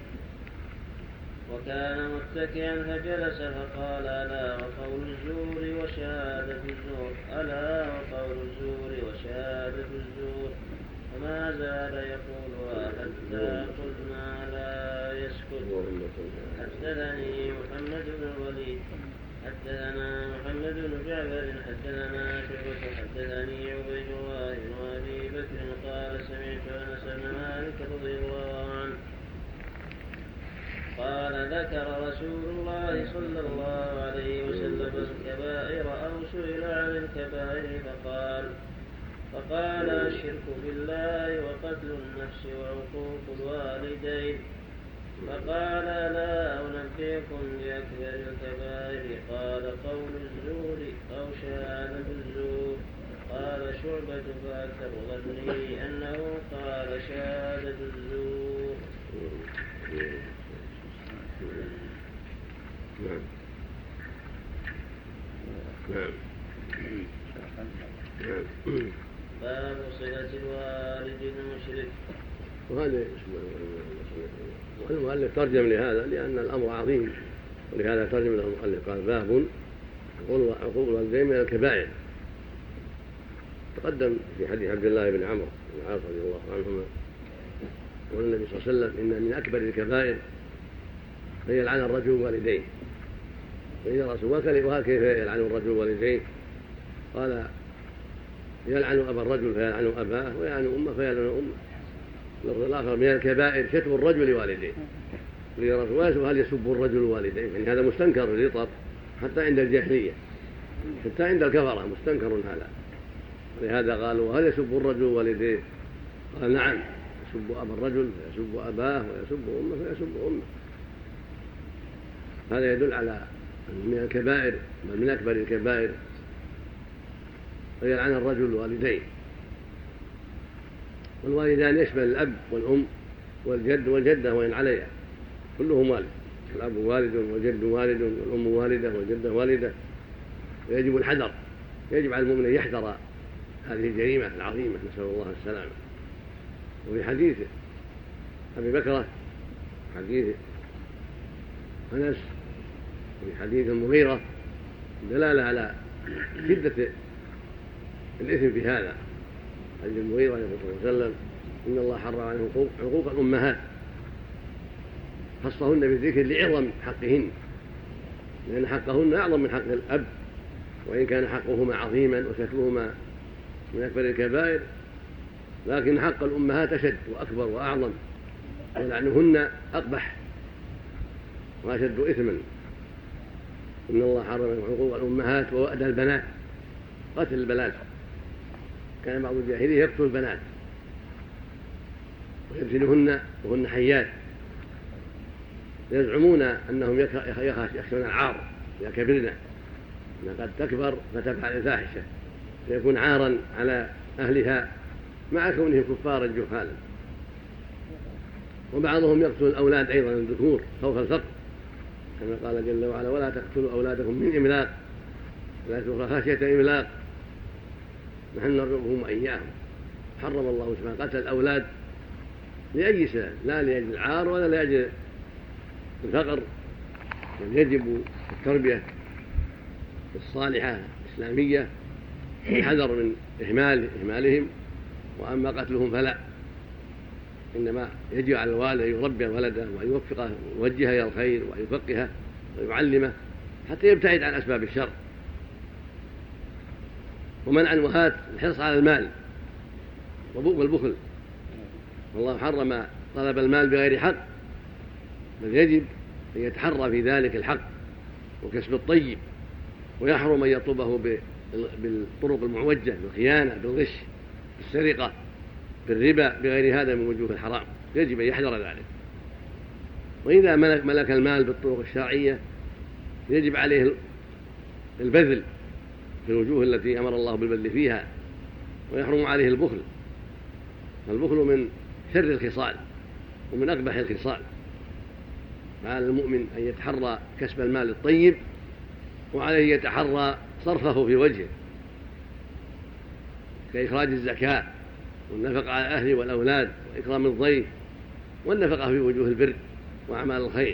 وكان متكئا فجلس فقال: ألا وقول الزور وشهادة الزور ألا وقول الزور وشهادة الزور. فما زال يقولها حتى قلنا لا يسكت. حدثني محمد بن الوليد حدثنا محمد بن جعفر حدثنا شعبة حدثني عبيد الله بن أبي بكر قال: سمعت أنس بن مالك رضي الله عنه قال: ذكر رسول الله صلى الله عليه وسلم الكبائر أو سئل عن الكبائر فقال فقال الشرك بالله وقتل النفس وعقوق الوالدين. فقال: لا أنبئكم بأكبر الكبائر؟ قال: قول الزور أو شهادة الزور. قال شعبة: فأكثر ظني أنه قال شهادة الزور. نعم. نعم. باب صلة الوالد المشرك. وهذا المؤلف ترجم لهذا لأن الأمر عظيم ولهذا ترجم له المؤلف قال: باب عقوق الوالدين من الكبائر. تقدم في حديث عبد الله بن عمرو بن العاص رضي الله عنهما قال النبي صلى الله عليه وسلم: إن من أكبر الكبائر أن يلعن الرجل والديه. فإذا رسول وهل كيف يلعن الرجل والديه؟ قال: يلعن أبا الرجل فيلعن أباه ويلعن أمه فيلعن أمه. اللفظ الآخر: من الكبائر شتم الرجل والديه. فإذا رسول هل يسب الرجل والديه؟ يعني هذا مستنكر في الإطار حتى عند الجاهلية حتى عند الكفرة مستنكر هذا. ولهذا قالوا هل يسب الرجل والديه؟ قال نعم، يسب أبا الرجل ويسب أباه ويسب أمه ويسب أمه. هذا يدل على أن من الكبائر بل من أكبر الكبائر ويلعن الرجل والديه. والوالدان يشمل الأب والأم والجد والجدة وإن عليها، كلهم والد، الأب والد والجد والد والأم والدة والجدة والدة، ويجب الحذر، يجب على المؤمن أن يحذر هذه الجريمة العظيمة، نسأل الله السلامة. وفي حديث أبي بكرة حديث أنس وفي حديث المغيرة دلالة على شدة الإثم في هذا. حديث المغيرة يقول صلى الله عليه وسلم إن الله حرم عنه عقوق الأمهات، خصهن بالذكر لعظم حقهن، لأن حقهن أعظم من حق الأب، وإن كان حقهما عظيما وشكلهما من أكبر الكبائر، لكن حق الأمهات أشد وأكبر وأعظم، ولعنهن أقبح وأشد إثما. إن الله حرم عقوق الأمهات ووأد البنات، قتل البنات. كان بعض الجاهلية يقتل البنات ويرسلهن وهن حيات، يزعمون أنهم يخشون العار إذا كبرنا، أن قد تكبر فتفعل الفاحشة فيكون عارا على أهلها مع كونهم كفارا جهالا. وبعضهم يقتل الأولاد أيضا الذكور خوف الفقر، كما قال جل وعلا ولا تقتلوا أولادكم من إملاق ولا تخشى خشية إملاق نحن نرزقهم وإياهم. حرم الله سبحانه قتل الأولاد لأي سبب، لا لأجل العار ولا لأجل الفقر، بل يجب التربية الصالحة الإسلامية والحذر من إهمال إهمالهم. وأما قتلهم فلا، إنما يجب على الوالد أن يربي ولده وأن يوفقه ويوجهه إلى الخير وأن يفقهه ويعلمه حتى يبتعد عن أسباب الشر. ومنع الوهات الحرص على المال والبخل، والله حرم طلب المال بغير حق، بل يجب أن يتحرى في ذلك الحق وكسب الطيب، ويحرم أن يطلبه بالطرق المعوجة، بالخيانة، بالغش، بالسرقة، بالربا، بغير هذا من وجوه الحرام. يجب أن يحذر ذلك. وإذا ملك, ملك المال بالطرق الشرعية يجب عليه البذل في الوجوه التي أمر الله بالبذل فيها، ويحرم عليه البخل. البخل من شر الخصال ومن أقبح الخصال. فعلى المؤمن أن يتحرى كسب المال الطيب، وعليه يتحرى صرفه في وجهه كإخراج الزكاة والنفقة على الأهل والأولاد وإكرام الضيف والنفقة في وجوه البر وأعمال الخير.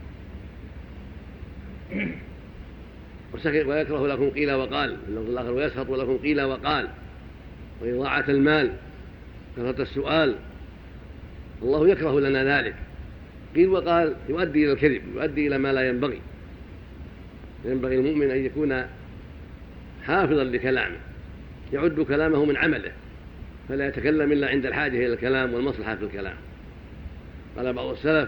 ويكره لكم قيل وقال، اللفظ الآخر ويسخط لكم قيل وقال، وإضاعة المال، كثرة السؤال، الله يكره لنا ذلك. قيل وقال يؤدي إلى الكذب، يؤدي إلى ما لا ينبغي. ينبغي المؤمن أن يكون حافظا لكلامه، يعد كلامه من عمله، فلا يتكلم إلا عند الحاجة إلى الكلام والمصلحة في الكلام. قال بعض السلف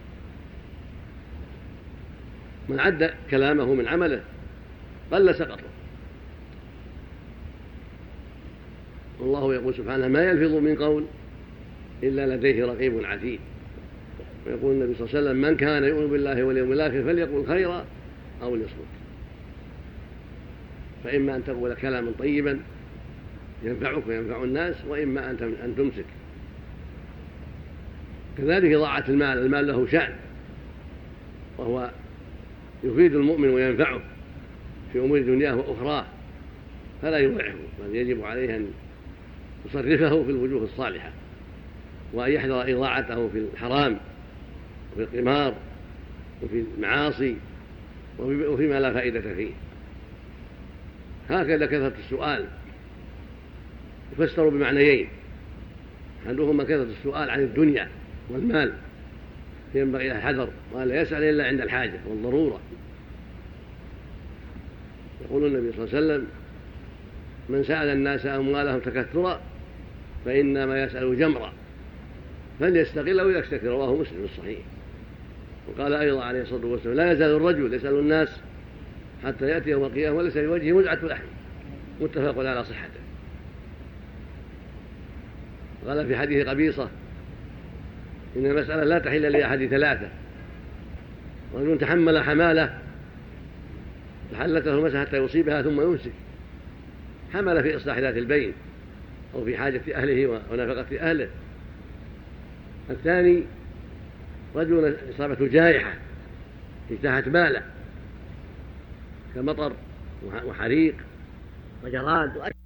من عد كلامه من عمله قل سقطه. والله يقول سبحانه ما يلفظ من قول إلا لديه رقيب عتيد. ويقول النبي صلى الله عليه وسلم من كان يؤمن بالله واليوم الآخر فليقل خيرا أو ليصمت. فإما أن تقول كلاما طيبا ينفعك وينفع الناس، وإما أن تمسك. كذلك إضاعة المال، المال له شأن وهو يفيد المؤمن وينفعه في أمور دنياه وأخراه، فلا يضيعه، بل يجب عليه أن يصرفه في الوجوه الصالحة، وأن يحذر إضاعته في الحرام وفي القمار وفي المعاصي وفيما لا فائدة فيه. هكذا كثرة السؤال يفسر بمعنيين، أحدهما كثرة السؤال عن الدنيا والمال، ينبغي الحذر ولا يسأل إلا عند الحاجة والضرورة. يقول النبي صلى الله عليه وسلم من سأل الناس أموالهم تكثرا فإنما يسأل جمرا فليستقل أو يستكثر، رواه مسلم الصحيح. وقال أيضا عليه الصلاة والسلام لا يزال الرجل يسأل الناس حتى يأتي يوم القيامة وليس في وجهه مزعة لحم، متفق على صحته. قال في حديث قبيصة إن المسألة لا تحل لأحد ثلاثة، رجل تحمل حمالة فحلته المسألة حتى يصيبها ثم يمسك، حمل في إصلاح ذات البين أو في حاجة أهله ونفقة أهله. الثاني رجل إصابته جائحة اجتاحت ماله كمطر وحريق وجراد